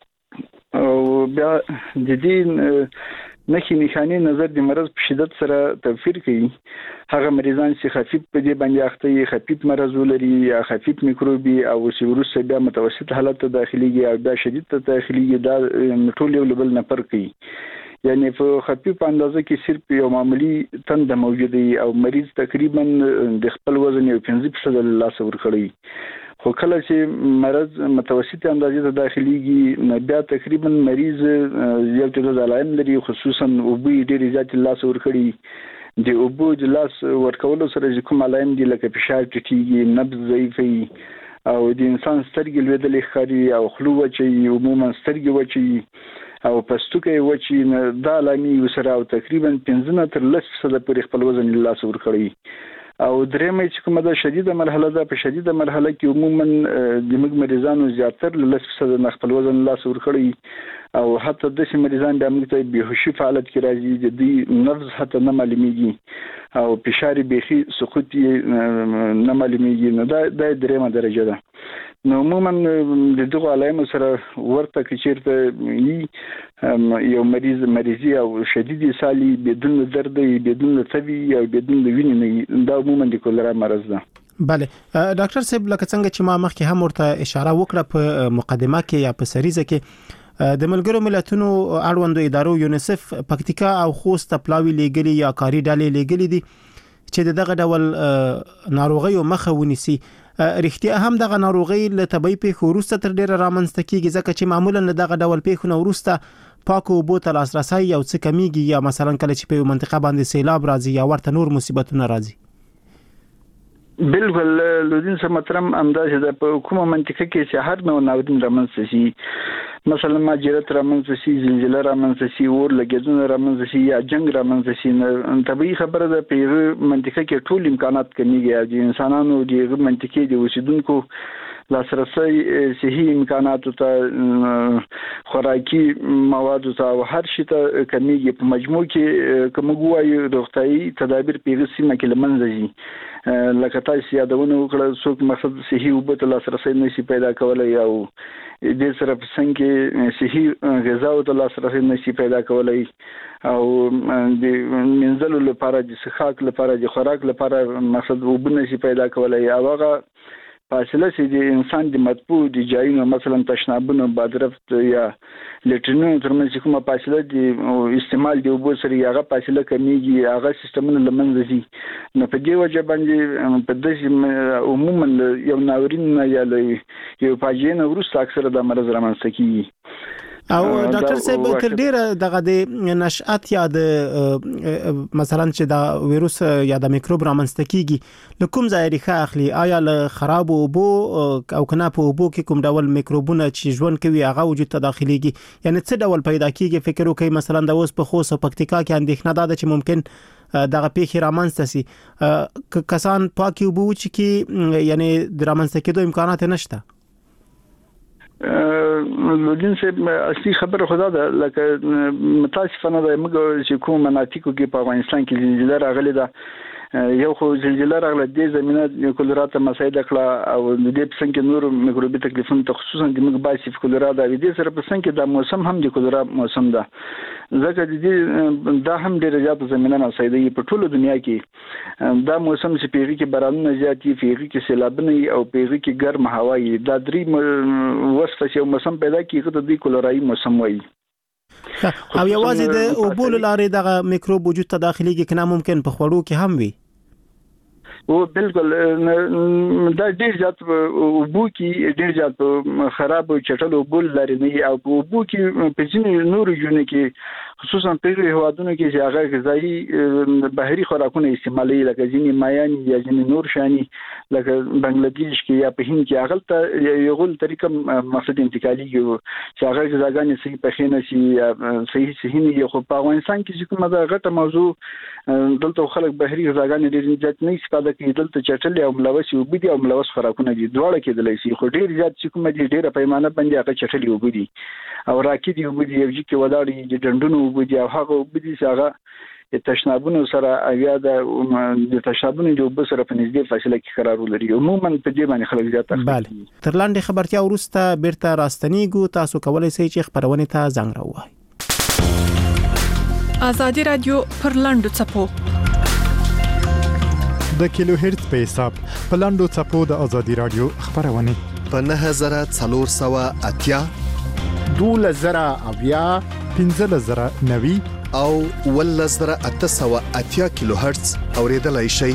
او بیا د دې نښانې نظر د مرض په شدت سره توپیر کوي. هغه مریضان چې خفیف په دې باندې اخته یې خفیف مرض ولري یا خفیف میکروبي او چې وروسته بیا متوسط حالت ته داخليږي او بیا شدید ته داخليږي، دا ټول یو بل نه فرق کوي. یعنی په خفیف اندازه کې صرف یو معمولی تند موجود دی او مریض تقریبا د خپل وزن یو 15% له لاسه ورکړي. خو کله چې مرض متوسط اندازې ته داخليږي بیا تقریبا مریض یو څه علائم لري، خصوصا اوبو ډېر زیات لاس ورکړي. د اوبو د لاس ورکولو سره کوم علائم دي لکه فشار ټیټیږي، نبض ضعیفي او د انسان سترګې لویدلې ښکاري او خلو وچي، عموما سترګې وچي او پستوکي وچي، دا علامې سره او تقریبا 15 تر 10% پورې خپل وزن لاس ورکړي. او درېمه چې کومه د شدیده مرحله ده، په شدیده مرحله کې عموما د موږ مریضانو زیاتر له 10% نه خپل وزن لاس ورکړي او حتی د شي مریضان د موږ ته بهوشي په حالت کې راځي، د دې نبض حتی نه معلومیږي او فشار بيخي سقوط نه معلومیږي. نو دا د درېمه درجه ده. نو عموما د دغه علائم سره ورته کې چیرته یو مریضي او شدید اسهال بدون درد، بدون تبي او بدون وینې، دا عموما د کولرا مرض ده. بله ډاکټر صاحب، لکه څنګه چې ما مخکې هم ورته اشاره وکړه په مقدمه کې یا په سریزه کې، د ملګرو ملتونو اړوندو ادارو یونیسف پکتیکا او خوست پلاوی لګلي یا کاری ډالې لګلي دي چې دغه ډول ناروغي مخه ونیسي. رښتیا هم دغه ناروغي له طبي پیښو وروسته تر ډیره رامنځته کیږي، ځکه چې معمولا دغه ډول پیښو وروسته پاکو اوبو ته لاسرسي یو څه کمیږي یا مثلا کله چې په منطقه باندې سیلاب راځي یا ورته نور مصیبتونه راځي. بالکل لودین صاحب محترم، اندازه د په کومه منطقه کې چې هر نوع ناورین رامنځته شي، مثلا ماجرات رامنځته شي، زلزلہ رامنځته شي، اور لګیدونه رامنځته شي یا جنگ رامنځته شي، طبيعي خبره ده په منطقه کې ټول امکانات کمیږي. د انسانانو د منطقې د اوسیدونکو لاسرسي صحي امکانات ته، خوراکي مواد ته او هر شي ته کمیږي. په مجموع کې کوم ګوایي روغتيایي تدابیر په سیمه کې لمنځه ځي. لکه تاسو یادونه وکړه، څوک مقصد صحي اوبو ته لاسرسي نشي پیدا کولای او د سره په څنګه صحي غذا او ته لاسرسي نشي پیدا کولای او د منځلو لپاره د څښاک لپاره د خوراک لپاره مقصد اوبو نشي پیدا کولای. او هغه فاصله چې د انسان د مطبوع د ځایونو مثلا تشنابونو بادرفت یا لټرینونو ترمنځ کومه فاصله د استعمال د اوبو سره هغه فاصله کمیږي، هغه سیستمونه لمنځه ځي. نو په دې وجه باندې په داسې عموما یو ناورین یا یو فاجعه نه وروسته اکثره د مرض رامنځته کیږي. او ډاکټر صاحب تر ډیره دغه د نشأت یا د مثلا چې دا وایروس یا د میکروب رامنځته کیږي له کوم ځای ریښه اخلي؟ آیا له خراب اوبو او کنه په اوبو کې کوم ډول میکروبونه چې ژوند کوي هغه وجود ته داخليږي؟ یعنی څه ډول پیدا کیږي؟ فکر وکړئ مثلا د اوس په خوست او پکتیکا کې اندېښنه ده چې ممکن دغه پیښې رامنځته سي، کسان پاکي اوبو چې یعنی د رامنځته کېدو امکانات نشته. لودین صاحب اصلي خبره خدا ده، لکه متاسفانه د موږ چې کوم مناطقو کې په افغانستان کې زلزلہ راغلي ده یو خو زلزلہ راغله د زمينه کولرا ته مسایده کړه او د دې په څنګه نور میکروبي تکلیفونه ته خصوصا د موږ باسي کولرا د دې سره په څنګه د موسم هم د کولرا موسم ده ځکه د دې دا هم ډېر زیات زمينه مسایده په ټوله دنیا کې دا موسم چې پیږي کې بارانونه زیاتی پیږي کې سیلابونه او پیږي کې ګرم هوا وي دا درې وصفه یو موسم پیدا کیږي ته د کولرایي موسم وایي او یوازې د اوبو لارې دغه میکروب وجود ته داخليږي کنه ممکن په خوړو کې هم وي او بالکل دا ډیر زیات اوبو کې ډیر زیات خراب چټل اوبو لري نه او اوبو کې په ځینې نور ژوند کې خصوصا په هوادونو کې چې هغه غذایی بحري خوراکونه استعمالي لکه ځینې مایان یا ځینې نور شاني لکه بنگلاديش کې یا په هند کې هغه ته یو غول طریقه مقصد انتقالي چې هغه غذاګانې صحیح پخینه شي صحیح نه خو په افغانستان کې کومه دا غټه موضوع دلته خلک بحري غذاګانې ډیر زیات نه استفاده کوي دلته چټل او ملوث وبدي او ملوث خوراکونه دي دواړه کېدلی شي خو ډیر زیات چې کومه دي ډیره پیمانه باندې هغه چټل وبدي او راکې دی وبدي یو چې ولاړی د ډندونو وبدي او هغه وبدي چې هغه تشنابونو سره یا د تشنابونو د وب سره په نږدې فاصله کې قرار ولري عموما په دې باندې خلک زیات بله تر لاندې خبرتیا ورسته بیرته راستنیږو تاسو کولای شئ چې خبرونه ته زنګ راووهئ آزادی رادیو پر لاندو چپو د کیلو هرتز په حساب په لاندو چپو د آزادی رادیو خبرونه په 9480 2000 1590 او 1880 کیلو هرتز اوریدلای شئ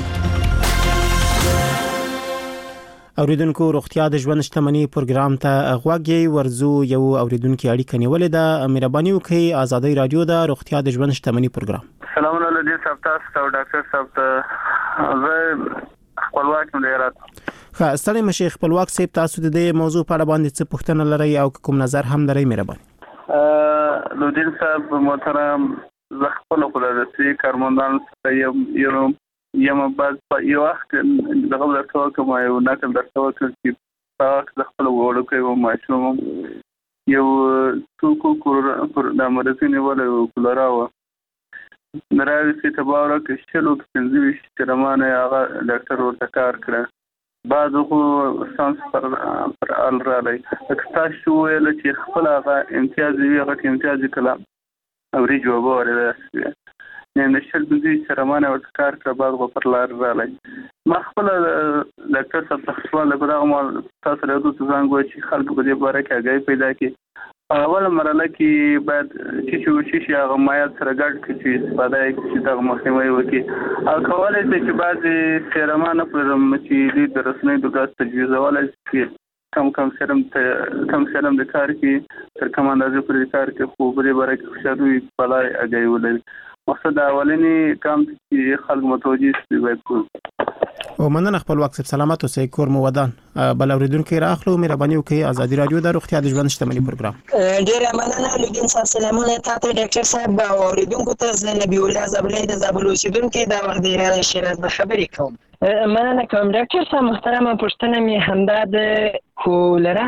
اوریدونکو روغتیا د ژوند شتمنۍ پروګرام ته غوږی ورزو یو اوریدونکو اړیکه نیولې ده مهرباني وکړئ آزادی رادیو د روغتیا د ژوند شتمنۍ پروګرام سلام علیکم صاحب تاسو ډاکټر صاحب ته زه خپلواک مدیرات ستړي مشه خپلواک صاحب تاسو د دې موضوع په اړه باندې څه پوښتنه لرئ او کوم نظر هم لرئ مهرباني لودین صاحب محترم زه خپل خدای کارمندان یو یم بعد یو وخت دغه درته کوم یو نقل درته وکړ چې تاسو خپل وړو کوي او ماشوم یو څوک کور د مرزینه ولا کولرا و نراوي چې تباور کې شلو کې ترمانه هغه ډاکټر ورته کار کړ بعد خو سانس پر ال را لای تاسو ویل چې خپل هغه امتیازي هغه امتیازي کلام او ری جواب ورته نه نشل د دې سرمانه ورته کار کړ بعد غو پر لار رالی ما خپل ډاکټر صاحب تخصص له برابر تاسو له دوه څنګه چې خلک په دې باره کې اگې پیدا کی اول مرحله کې بعد چې هغه مایات سره ګډ کې استفاده کې د مخنیوي وکړي او کولای شي چې بعد سرمانه پر چې د رسنۍ د ګاز تجویز ولای شي کم سرم د کار کې تر کوم اندازې پر کار کې خو په دې باره کې خوشالوي پلای اگې ولې مقصد اولنی کام چې خلک متوجي شي وکړي او مننه خپلواک صاحب سلامت اوسئ کور مو ودان بل اوریدونکو راخلو مهرباني وکړئ آزادی رادیو د روغتیا د ژوند شتمنۍ پروګرام ډیره مننه لودین صاحب سلامونه تاسو ډاکټر صاحب او اوریدونکو ته نبی الله زبلې د زابل اوسیدونکو د وخت دی را شریز د خبرې کوم مننه کوم ډاکټر صاحب محترم پښتنه می همدا د کولرا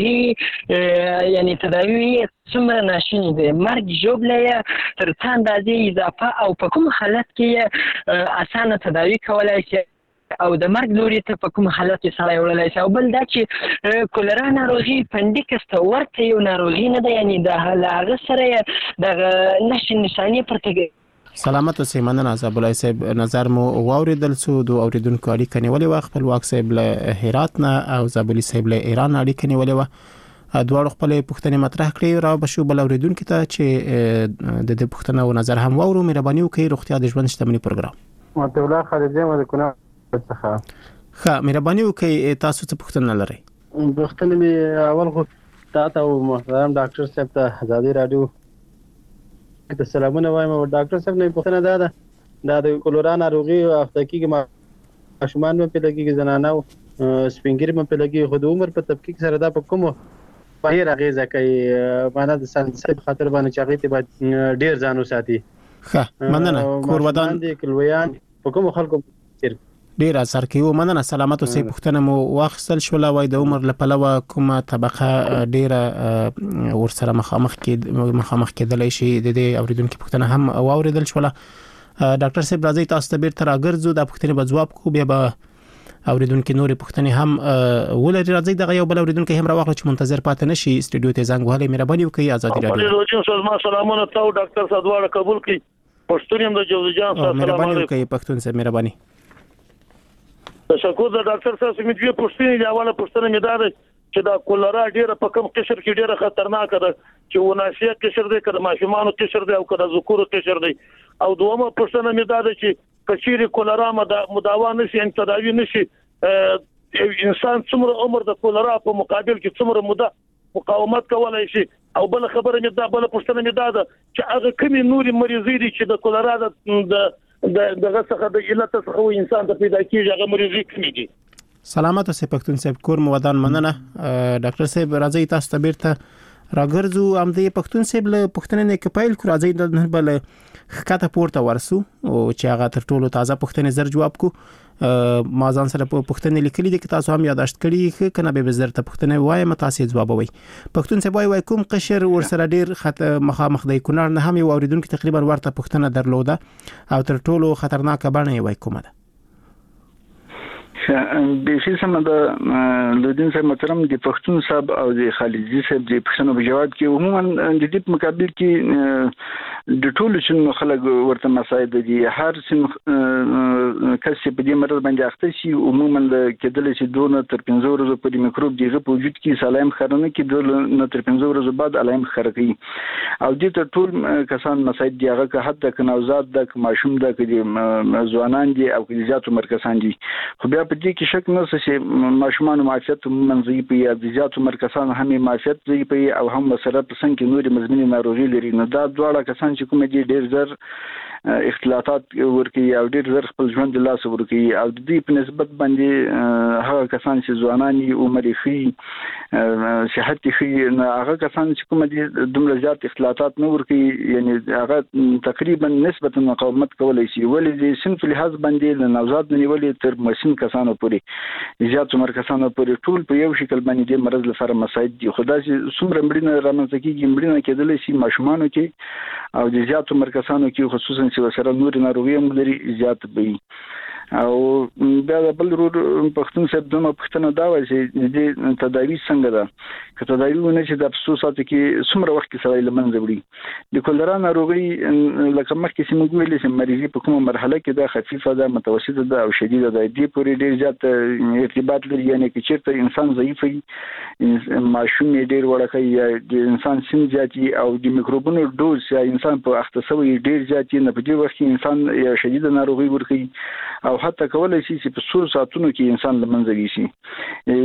ناروغي یعنی تداوی څومره ناشونی دی مرګ جوړلې تر څو اندازې اضافه او په کوم حالت کې اسانه تداوی کولای شي او د مرګ لوري ته په کوم حالت کې سړی وړلای شي او بل دا چې کولرا ناروغي پندیکس ته ورته یو ناروغي نه ده یعنی د هغه سره د نشانی پرته سلامت اوسئ مننه زابلای صاحب نظر مو واوریدل سو دو اوریدونکو اړیکه نیولې و خپلواک صاحب له هرات نه او زابلی صاحب له ایران اړیکه نیولې و دواړو خپل پوښتنې مطرح کړې را بشو بل اوریدونکو ته چې د دې پوښتنه او نظر هم واورو مهرباني وکړئ روغتیا د ژوند شتمنۍ پروګرام مته الله خالد یم د کونه څخه مهرباني وکړئ تاسو څه پوښتنه لرئ پوښتنه می اول خو تاسو محترم ډاکټر صاحب ته آزادی رادیو ته سلامونه وایم او ډاکټر صاحب نه پوښتنه ده د کولرا ناروغي هفتګي کې ماشومان په لګي زنانه او سپینګری په لګي خو د عمر په تفکیک سره دا په کوم په راغیزه کوي معنا د سنسب خاطر باندې چاغې ته ډیر ځانو ساتي ښه مننه کور ودان دي کلویان په کوم خلکو ډیر اثر کوي مننه سلامت اوسئ پوښتنه مو واخصل شو وای د عمر لپاره کومه طبقه ډیره ورسره مخامخ کېدلای شي د دې اوریدونکو پوښتنه هم واوریدل شو ډاکټر صاحب راځي تاسو ته بیرته راګرځو د پوښتنې په جواب کو بیا به اوریدونکو نورې پوښتنې هم ولري. راځي دغه یو بل اوریدونکو هم راوخل چې منتظر پاتې نشي استودیو ته زنګ وهلې مهرباني وکړئ. آزادي راډیو ما سلامونه تاسو ډاکټر صاحب دواړه قبول کړئ. پښتون هم د جوزجان سره مهرباني وکړئ. پښتون صاحب مهرباني. تشکر د ډاکټر صاحب سمې دوی پښتنې دی. اوله پښتنه مې دا ده چې دا کولرا ډیره په کم قشر کې ډیره خطرناک ده چې وناسیه قشر دی کړه ماشومان قشر دی او کړه ذکور قشر دی. او دومره پښتنه مې دا ده چې کچيري کولرا مداوا نشي ان تداوی نشي انسان څومره عمر د کولرا په مقابل کې څومره موده مقاومت کولای شي. او بل خبره مې دا بل پښتنه مې دا ده چې هغه کمی نوري مریضي دي چې د کولرا د دغه څخه د علت څخه انسان ته پیدا کیږي هغه مریضي کمی دي. سلامات اوسئ پښتون صاحب کور مو ودان مننه. ډاکټر صاحب راځي تاسو ته بیرته راګرځو. ام د پښتون صاحب له پښتنې نه کپایل کو راځي د بل خکته پورته ورسو او چې هغه تر ټولو تازه پښتنې زر جواب کو. ما ځان سره پښتنې لیکلي دي چې تاسو هم یاداشت کړی کنه به زر ته پښتنې وایم تاسو جواب وای. پښتون صاحب وای کوم قشر ور سره ډیر مخامخ دی کونړ نه هم یو اوریدونکو تقریبا ورته پښتنه درلوده او تر ټولو خطرناک بڼه وای کومه ده. بشي سم د لودین صاحب محترم د پښتون صاحب او د خالدي صاحب د پښتنو په جواب کې عموما د دې مقابل کې د ټولو چې خلک ورته مساعد دي. هر سن کس په دې مرض باندې اخته شي عموما کېدل چې دونه تر 15 ورځې پورې میکروب دیغه په وجود کې سلایم خرنه کې دونه تر 15 ورځې بعد علائم خرقي او دې ته ټول کسان مساعد دي. هغه که حتی که نوزاد د ماشوم د کې ځوانان دي او کې زیاتو مرکزان دي. خو بیا په دې کې شک نه چې ماشومان معافیت منځي په یا د زیاتو مرکزان هم معافیت زی په او هم سره په څنګه کې نوري مزمنې ناروغي لري. نو دا دواړه کسان چې کوم دي ډېر زر اختلاطات ورکی او ډېر زر خپل ژوند د لاس ورکی او د دې په نسبت باندې هغه کسان چې ځوانان عمر خي صحت خي هغه کسان چې کوم دي دومره زیات اختلاطات نه ورکی یعنی هغه تقریبا نسبتا مقاومت کولای شي. ولې د صنف لحاظ باندې د نوزاد نیولې تر مسن کسانو پورې زیات عمر کسانو پورې ټول په یو شکل باندې د مرض لپاره مساعد دي. خدای چې څومره مړینه رامنځته کیږي مړینه کېدل شي ماشومانو کې او د زیات عمر کسانو کې خصوصا چې وسره نور ناروغي هم لري زیات وي. او دا بل ورو پښتون صاحب دمه پښتنه دا وایي چې د تداوی څنګه ده که تداوی ونه چې د افسوسات کې څومره وخت کې سړی لمنځه وړي. د کولرا ناروغي لکه مخکې چې موږ ویل چې مریضي په کومه مرحله کې ده خفیفه ده متوسطه ده او شدیده ده. دې پورې ډیر زیات ارتباط لري یعنی چې چیرته انسان ضعیف وي ماشوم ډیر وړکه یا د انسان سن زیاتی او د میکروبونو ډوز یا انسان په اختصوي ډیر زیاتی نه په دې وخت کې انسان یا شدیده ناروغي ورکي او حتی کولای شي چې په 100 ساعتونو کې انسان لمنځه وي.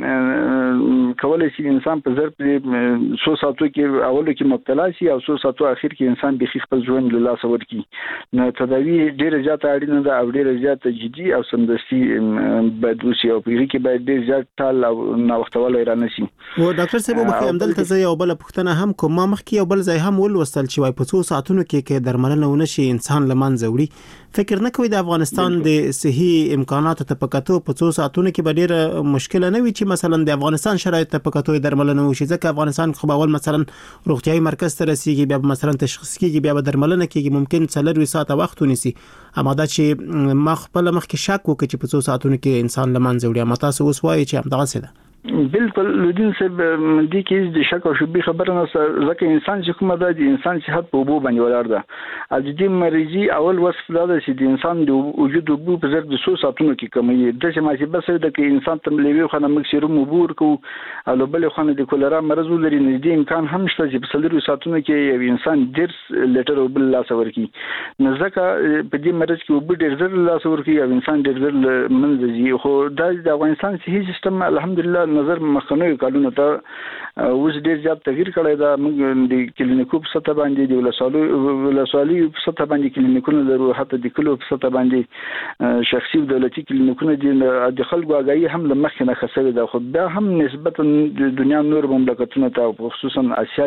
یعنی کولای شي انسان په ضرب 100 ساعتو کې اولو کې مبتلا شي او 100 ساعتو اخر کې انسان به خپل ژوند له لاس ورکړي. نو تداوی ډیره زیاته اړینه ده او ډیره زیاته جدي او سمدستي باید وشي او په کې باید ډیر زیات ټال او نوښتول رانه شي. و ډاکټر صاحب مخکې هم دلته زه یو بل پوښتنه هم کوم ما مخکې یو بل ځای هم ولوستل چې وای په 100 ساعتونو کې درملنه ونه شي انسان لمنځه وړي. فکر نه کوي د افغانستان د صحي امکاناتو ته پکاتو په 100 ساعتونو کې به ډیره مشکل نه وي چې مثلا د افغانستان شرایط ته پکاتو درملنه وشي ځکه افغانستان خو باول مثلا روغتيایي مرکز ته رسیږي بیا مثلا تشخیص کیږي بیا درملنه کیږي ممکن 4 ساعت وخت ونیسي. اما دا چې مخ کې شک وکړي چې په 100 ساعتونو کې انسان لمنځه وړي اما تاسو اوس وایي چې همدغه څه ده. بالکل لودین صاحب دې کې د شک او شبهه خبره نه ځکه انسان چې کومه ده د انسان صحت په وبو باندې ولاړ ده. د دې مریضي اول وصف دا ده چې د انسان د وجود وبو په ضرب د 100 ساعتونو کې کمی د چې ماشي بس د کې انسان تم لوي خو نه مکسر مبور کو او بل خو نه د کولرا مرض لري نږدې امکان هم شته چې په 100 ساعتونو کې یو انسان ډیر لیټر وبل لاس ورکی. نو ځکه په دې مرض کې وبو ډیر زر لاس ورکی او انسان ډیر زر منځي. خو د افغانستان صحي سیستم الحمدلله نظر مخنوي کارونه ته اوس ډیر زیات تغییر کړی دا. موږ د کلینیکو په سطح باندې د ولسوالۍ په سطح باندې کلینیکونه لرو حتی د کلو په سطح باندې شخصي دولتي کلینیکونه د خلکو اگاهي هم لمخ نه خسوي ده. خو دا هم نسبتا د دنیا نور مملکتونو ته خصوصا اسیا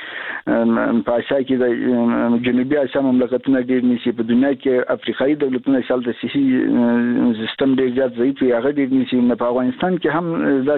کې په اسیا کې د جنوبي اسیا مملکتونه ډیر نشي په دنیا کې افریقایي دولتونه شال د صحي سیستم ډیر زیات ضعیف هغه ډیر نشي. په افغانستان کې هم دا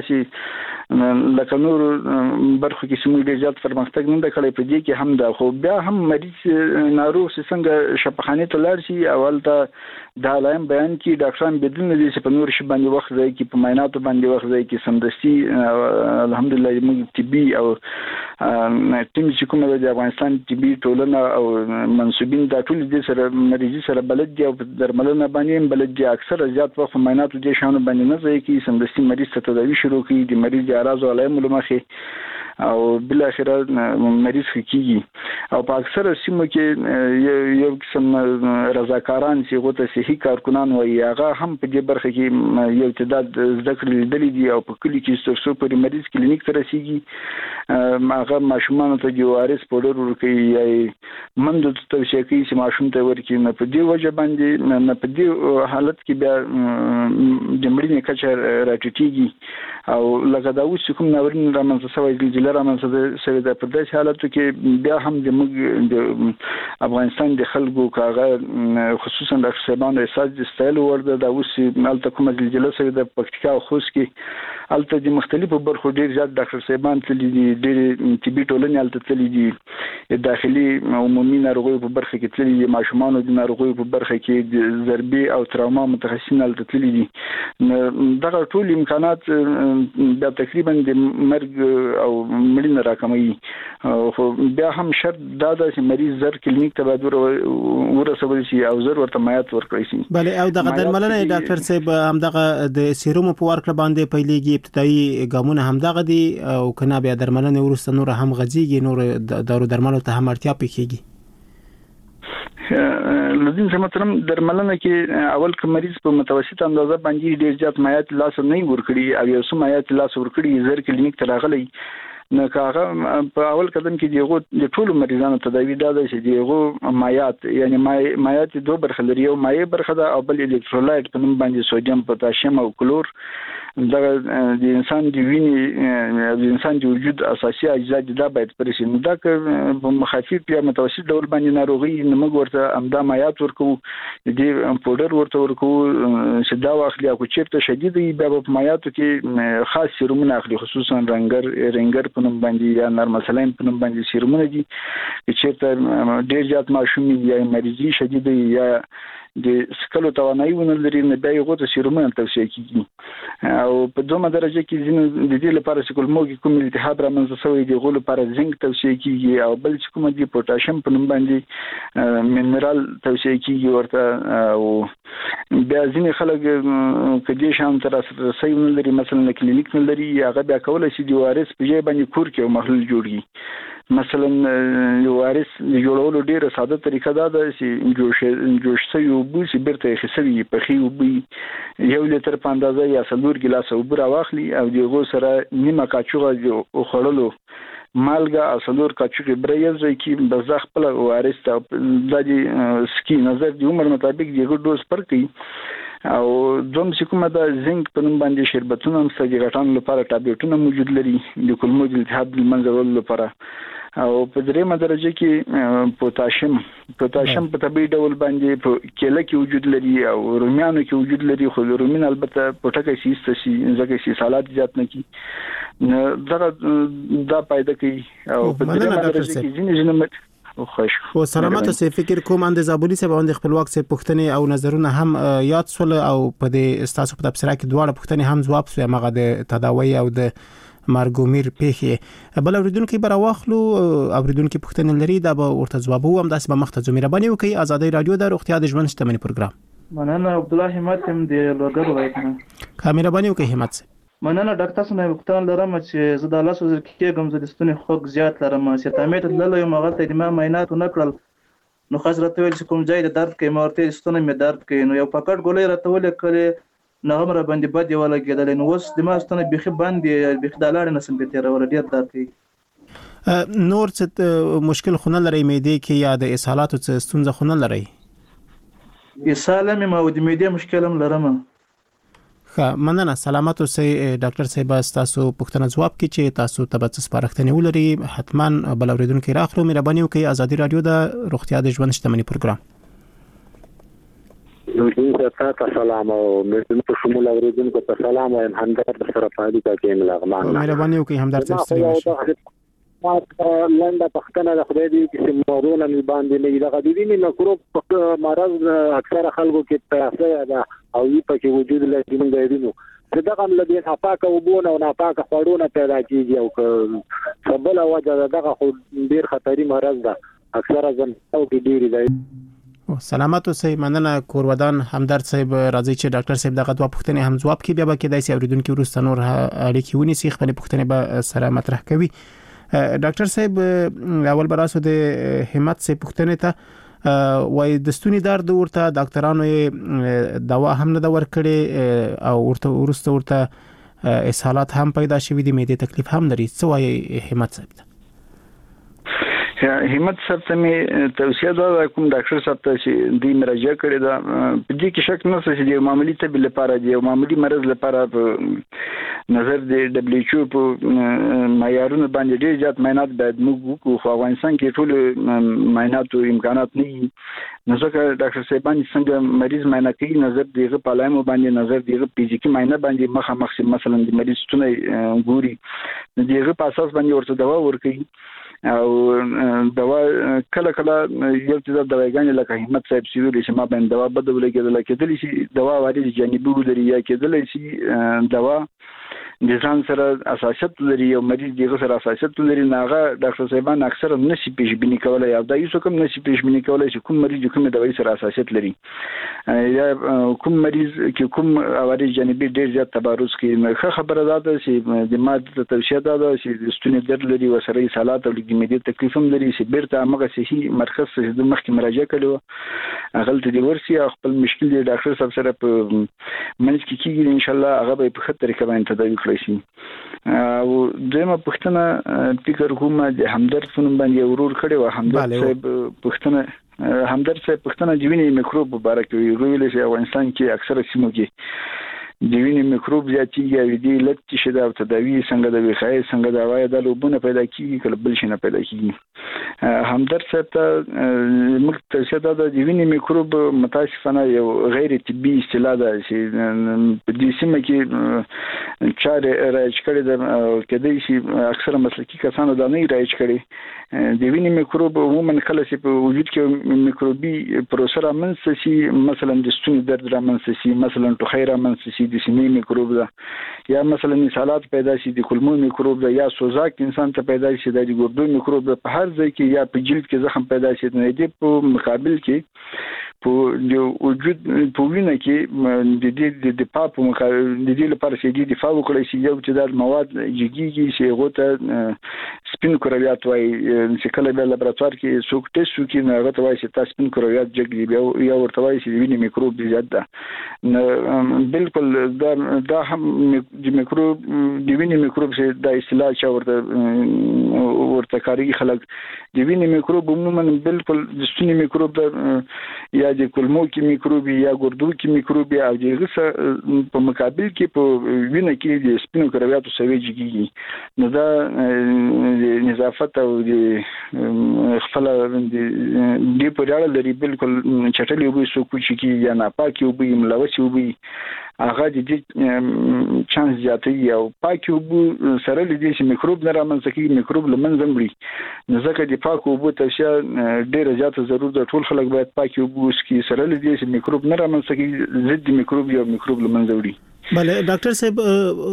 چې لکه نور برخو کې سمو ډیر زیات پرمختګ نه کړی په دې کې هم دا خو بیا هم مریض ناروغ څنګه شفاخانه ته لاړ شي اول ته دا لایم بیان کې ډاکټران بدون دې چې په نور شي باندې وخت ځای کې په معایناتو باندې وخت ځای کې سمدستي الحمدلله موږ طبي او ټیم چې کومه د افغانستان طبي ټولنه او منسوبین دا ټول دې سره مریض سره بلد دي او درملنه باندې بلد دي اکثر زیات وخت په معایناتو دې شانو باندې نه ځای کې سمدستي مریض ته تداوی شروع کړي د مریض اعراض او علائم لمخې او بل اخر مریض کیږي او په اکثر سیمو کې یو قسم رضاکاران چې غوته صحي کارکونان وي هغه هم په دې برخه کې یو تعداد ذکر لیدل دي او په کلی کې سترسو پر مریض کلینیک ته رسیږي هغه ماشومان ته د وارث پودر ورکوي یا مند ته توصیه کوي چې ماشوم ته ورکړي نه په دې وجه باندې نه په دې حالت کې بیا د مړینې کچه راټیټیږي او لکه دا اوس کوم ناورین رامنځته شوی زلزلې رامنځته شوی د په داسې حالاتو کې بیا هم د افغانستان د خلکو کاغه خصوصا د صاحبانو احساس د استایل ورده د اوس الته کومه زلزلې شوی د پکتیکا او خوست کې الته د مختلفو برخو ډیر زیات ډاکټر صاحبان تللی دي ډیر طبي ټولنې الته تللی دي داخلي عمومي ناروغیو په برخه کې تللی دي ماشومان د ناروغیو په برخه کې د ضربي او تراوما متخصصین الته تللی دي دغه ټول امکانات دا تقریبا د مرګ او مړینه راکموي خو بیا هم شرط دا ده چې مریض زر کلینیک ته باید ورسول شي او زر ورته مایات ورکړي شي بله او دغه درملنه ډاکټر صاحب همدغه د سیروم په ورکړه باندې پیلېږي ابتدایي ګامونه همدغه دي او کنه بیا درملنه ورسته نور هم غځيږي نور دارو درملو ته هم اړتیا پکېږي لذین سمترم درملنه کې اول که مریض په متوسط اندازه باندې ډیر زیات مایات لاس نه ورکړي او یو څه مایات لاس ورکړي زر کلینیک ته راغلي نو کاغه په اول قدم کې دیغه د ټولو مریضانو تداوی دا ده چې دیغه مایات یعنی مایات دوه برخه لري یو مایع برخه ده او بل الکترولایت په نوم باندې سوډیم پوتاشیم او کلور دا د انسان د وینې د انسان د وجود اساسي اجزا دا باید پرې شي نو دا په مخفف یا متوسط ډول باندې ناروغي نمګ ورته امدا مایات ورکو د پودر ورته ورکو چې دا واخلي او چیرته شدید بیا په مایاتو کې خاص سیرومونه اخلي خصوصا رنګر په نوم باندې یا نرم سلایم په نوم باندې سیرومونه دي چې چیرته ډیر زیات ماشوم یا مریضي شدید یا د سکلو توانایي ونلري نه بیا یو څه سیرومونه توصیه کیږي او په دومره درجه کې ځینې د دې لپاره چې کولموګي کوم التهاب رامنځته شوی دی غول لپاره زنک توصیه کیږي او بل چې کوم دی پوتاشیم په نوم باندې مینرال توصیه کیږي ورته او بیا ځینې خلک کدي شام تر رسۍ ونلري مثلا کلینیک نلري هغه بیا کولای شي د وارث په ځای باندې کور کې محلول جوړي مثلا یو وارث جوړولو ډیره ساده طریقه ده چې جوش شي او بو چې برته خسوي په خي او بي یو لتر په اندازه یا څلور ګلاس او بر واخلي او دیغه سره نیمه کاچوغه او خړلو مالګه او څلور کاچوغه برېز کې بزخ خپل وارث ته د سکی نظر د عمر مطابق دیغه ډوز پر کوي او دوم چې کومه د زنک په نوم باندې شربتونه هم سږي غټان لپاره ټابلیټونه موجود لري د کولمو د التهاب د منځولو لپاره او په دریمه درجه کې پوتاشیم په طبيعي ډول باندې په کېله کې وجود لري او روميانو کې وجود لري خو رومين البته پټکه شي ځکه چې سالاد زیات نه کی دا پیدا کوي او په دریمه درجه کې ځینې خو سلامت سه فکر کوم اند زابلی سه باندې خپلواک سه پښتنې او نظرونه هم یاد سول او په دې استاسو په تفسیر کې دواړه پښتنې هم جواب سو مغه د تداوی او د مرګومیر پیخي بل اوریدونکو بر واخلو اوریدونکو پښتنې لري دا به ورته جواب ووم داسې به مخته زميره باندې وکي آزادۍ رادیو د روغتیا د ژوند شتمنۍ پروګرام مننه عبد الله همت هم د لوګر ولایت کامیره باندې وکي همت مننه ډاکټر سنه وختان لرم چې زه د الله سوزر کېږم زه د ستوني خوږ زیات لرم چې تامه ته لاله مغه ته د ما معاینات نکړل نو خاص راته ویل چې کوم ځای د درد کې مورته ستوني مې درد کوي نو یو پکټ ګولې راته ولې کړې نغم را باندې بد یو لګیدل نو وس د ما ستنه بيخي باندې بيخي د لاړ نه سم به تیر ور ډیر درد کوي نور څه مشکل خونه لري مېدې کې یا د اسهالاتو څه ستونزه خونه لري اسهال مې ما د مېدې مشکل هم لرم مننه سلامت اوسئ ډاکټر صاحب تاسو پوښتنه جواب کړئ چې تاسو ته به سپارښتنه ولري حتمان بل اوریدونکو راخلو مهرباني وکړئ آزادۍ رادیو د روغتیا د ژوند شتمنۍ پروګرام نو تاسو سلام او مې په شمول اوریدونکو ته سلام وایم همدرد سره پاتې تا کې ملغمان مهرباني وکړئ همدرد صاحب ما لنډه پښتنه د خدای دې چې مورونه می باندې نه د غديني مکروب مرض اکثره خلکو کې پیاسه ده او یې پکې وجود لري موږ یې نو دغه ملګری ناپاکه وبونه او ناپاکه خوړونه پیدا کیږي او سبب وجه دغه خو ډیر خطري مرض ده اکثره ځنه او ډیری دی سلامات اوسئ مننه کورودان همدرد صاحب راځي چې ډاکټر صاحب دغه دوه پوښتنې هم ځواب کړي بیا به کېدای شي اوریدونکو وروسته نور اړیکې ونیسي خپل پوښتنې به سره مطرح کوي ډاکټر صاحب اول براسو د همت صاحب پوښتنه ته وای د ستوني درد ورته ډاکټرانو دوا هم نه دا ورکړي او ورته اسهالات هم پیدا شوي دي معدې تکلیف هم لري څه وای همت صاحب همت صاحب ته می توصیه دا کوم ډاکټر صاحب ته چې دی مراجعه کړې ده په دې کې شک نه چې د معمولی طب لپاره دی او معمولی مرض لپاره په نظر د دبليو ایچ او په معیارونو باندې ډېر زیات معاینات باید موږ وکړو خو افغانستان کې ټول معاینات او امکانات نه دي نو ځکه ډاکټر صاحبان څنګه مریض معاینه کوي نظر دیغه پالایم باندې نظر دیغه فزیکی معاینه باندې مخامخ مثلا د مریض ستونی ګوري دیغه په اساس باندې ورته دوا ورکړي او دوا کله کله یو څه د دواګانې لکه همت صاحب سیویل چې ما باندې دوا بدل کېدل شي دوا واري جانبي لري یا کېدل شي دوا د ځان سره اساسیت لري او مریض دغه سره اساسیت لري ناغه ډاکټر صاحبان اکثر نشي پیشبینی کولای او دا یو کوم نشي پیشبینی کولای چې کوم مریض کوم دوايي سره اساسیت لري یا کوم مریض کې کوم اواري جانبي ډیر زیات تبارز کوي نو خبره ده چې د ماده توشیه ده چې ستوني درد لري او سره سالات او د معدې تکلیف هم لري چې بیرته هغه صحي مرکز ته د مخکې مراجعه کړو غلطي دی ورسي خپل مشکل دی ډاکټر صاحب سره په منځ کې کیږي ان شاء الله هغه به په خطر کې باندې تداوي شي او دغه پښتنه فکر کوم د همدرد فنون باندې ورور کړي او همدرد صاحب پښتنه جویني میکروب مبارک وي ویل شي افغانستان کې اکثره سیمو کې جویني میکروب زیاتیږي او د لټ شي د تداوی څنګه د وخای څنګه د وای د لوبونه پیدا کیږي کله بل شي نه پیدا کیږي همدرد صاحب ته مختصر د جویني میکروب متاسفانه یو غیر طبي اصطلاح ده چې په دې سیمه کې چاره راځي کړي د کدی شي اکثره مسلکي کسانو دا نه راځي کړي د وینې میکروب عموما کله چې په وجود کې میکروبي پروسه رامنځته شي مثلا د ستوني درد رامنځته شي مثلا ټوخی رامنځته شي د سینې میکروب ده یا مثلا اسهالات پیدا شي د کولمو میکروب ده یا سوزاک انسان ته پیدا شي د ګردو میکروب ده په هر ځای کې یا په جلد کې زخم پیدا شي د دې په مقابل کې په د وجود په وینه کې د دې د دفاع په مقابل د دې لپاره چې د دفاع وکړي شي یو چې د مواد جګیږي چې غوته سپین کرویات وای چې کله په لابراتوار کې څوک ټیسټ وکړي نو هغه ته وایي چې تاسو سپین کرویات جګ یا ورته وایي چې د وینې میکروب زیات ده بالکل دا هم د میکروب د وینې میکروب چې د اصطلاح چې ورته کاری خلک د وینې میکروب عموما بالکل د ستوني میکروب یا د کولمو کې میکروب یا ګردو کې میکروب او دغه په مقابل کې په وینه کې د سپینو کرویاتو سوي جګیږي نو دا د نظافت او د خپل د پرړه لري بالکل چټلې وبې سو کوچ کې یا ناپاکي وبې ملوث وبې هغه د دې چانس زیاتوي او پاکي وبو سره لدې چې میکروب نه رامنځته کیږي میکروب لمنځه وړي نو ځکه د پاکو وبو توصیه ډیره زیاته ضرورت ده ټول خلک باید پاکي وبو کی سره لدې چې میکروب نه رامنځته کیږي ضد میکروب یا میکروب لمنځه وړي بله ډاکټر صاحب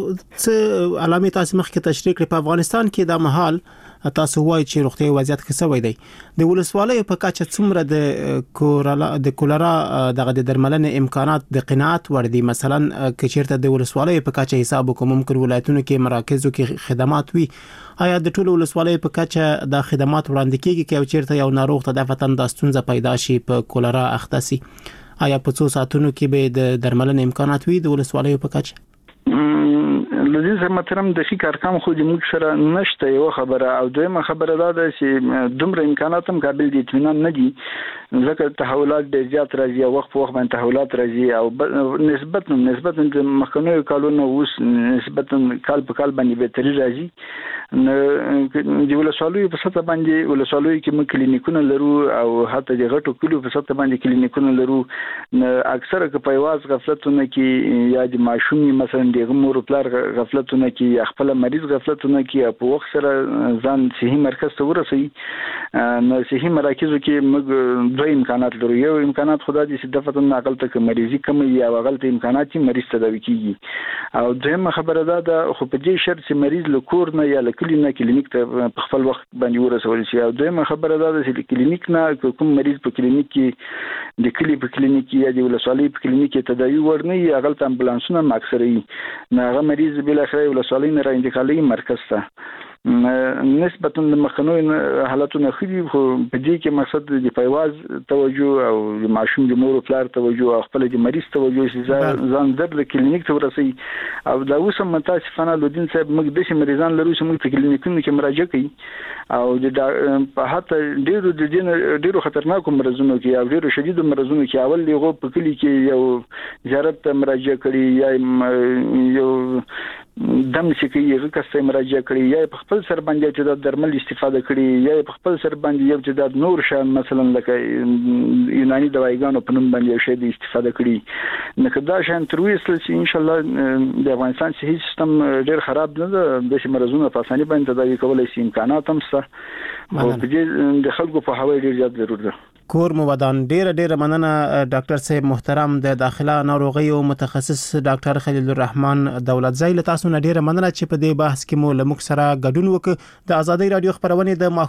څه علامات تاسو مخکې تشریح کړې په افغانستان کې د محل تاسو وایي چې روغتي وضعیت ښه شوی دی د ولسوالۍ په کچه څومره د کولرا دغه د درملنې امکانات د قناعت ور دي مثلا کچیرته د ولسوالۍ په کچه حساب کوم ممکن ولایتونو کې مراکزو کې خدمات وي آیا د ټولو ولسوالۍ په کچه د خدمات وړاندې کیږي چې چیرته یو ناروغ ته د فتن د ستونزه پیدا شي په کولرا اخته سي آیا په څو ساعتونو کې به د درملنې امکانات وي د ولسوالۍ په کچه لدین سره محترم د دقیق ارقام خو د موږ سره نشته یو خبره او دویمه خبره دا ده چې دومره امکانات هم قابل دي اطمینان نه دي ځکه تحولات ډېر زیات راځي او وخت په وخت باندې تحولات راځي او نسبت د مخکنیو کالونو اوس نسبت کال په کال باندې بهتري راځي د ولسوالۍ په سطح باندې ولسوالۍ کې موږ کلینیکونه لرو او حتی د غټو کلیو په سطح باندې کلینیکونه لرو اکثره که په یواز غفلتونه کې یا د ماشومي مثلا د مور پلار غفلتونه کې یا خپل مریض غفلتونه کې په وخت سره ځان صحي مرکز ته ورسي نو صحي مراکزو کې موږ دوه امکانات لرو یو امکانات خدای دې دفتر نقل ته مریضي کم یا غلطه امکانات چې مریض تداوي کیږي او دویمه خبره ده خو په دې شرط چې مریض له کور نه یا له کلینیک ته په خپل وخت باندې ورسول شي او دویمه خبره ده چې کلینیک نه کوم مریض په کلینیک کې د کلی په کلینیک یا د ولسوالۍ په کلینیک کې تداوي ورنه یا غلط امبولانسونه اکثره نه هغه مریض بل اخره ولسوالۍ نه را انتقالي مرکز ته نسبتا د مخکنوي حالتونو خري خو په دې کې مقصد د پیواز توجه او د ماشوم د مور پلار توجه او خپل د مریض توجه چې ځان د کلینیک ته ورسي او دا اوس هم متاسفانه لودین صاحب موږ د مریضان لرو چې موږ په کلینیکونو کې مراجعه کوي او په حتی ډیرو خطرناکو مرزونو کې او ډیرو شدیدو مرزونو کې اول یو په کلی کې یو زیارت ته مراجعه کړي یا یو دم چې کوي هغه کسته مراجعه کړي یا په خپل سر باندې چې د درمل استفاده کړي یا په خپل سر باندې یو چې د نور شان مثلا لکه یوناني دوايګانو په نوم باندې شی د استفاده کړي نو دا شان تر وېسل چې ان شاء الله د افغانستان صحي سیستم ډېر خراب نه ده د مرزونو په اساني باندې تداوي کولای شي امکانات هم شته او په دې د خلکو په حواله ډېر زیات ضرورت ده کور مو ودان ډیره مننه ډاکټر صاحب محترم د داخله ناروغیو متخصص ډاکټر خلیل الرحمن دولتزی له تاسو نه ډیره مننه چې په دې بحث کې مو لمک سره ګډون وکړ د ازادي رادیو خبرونه د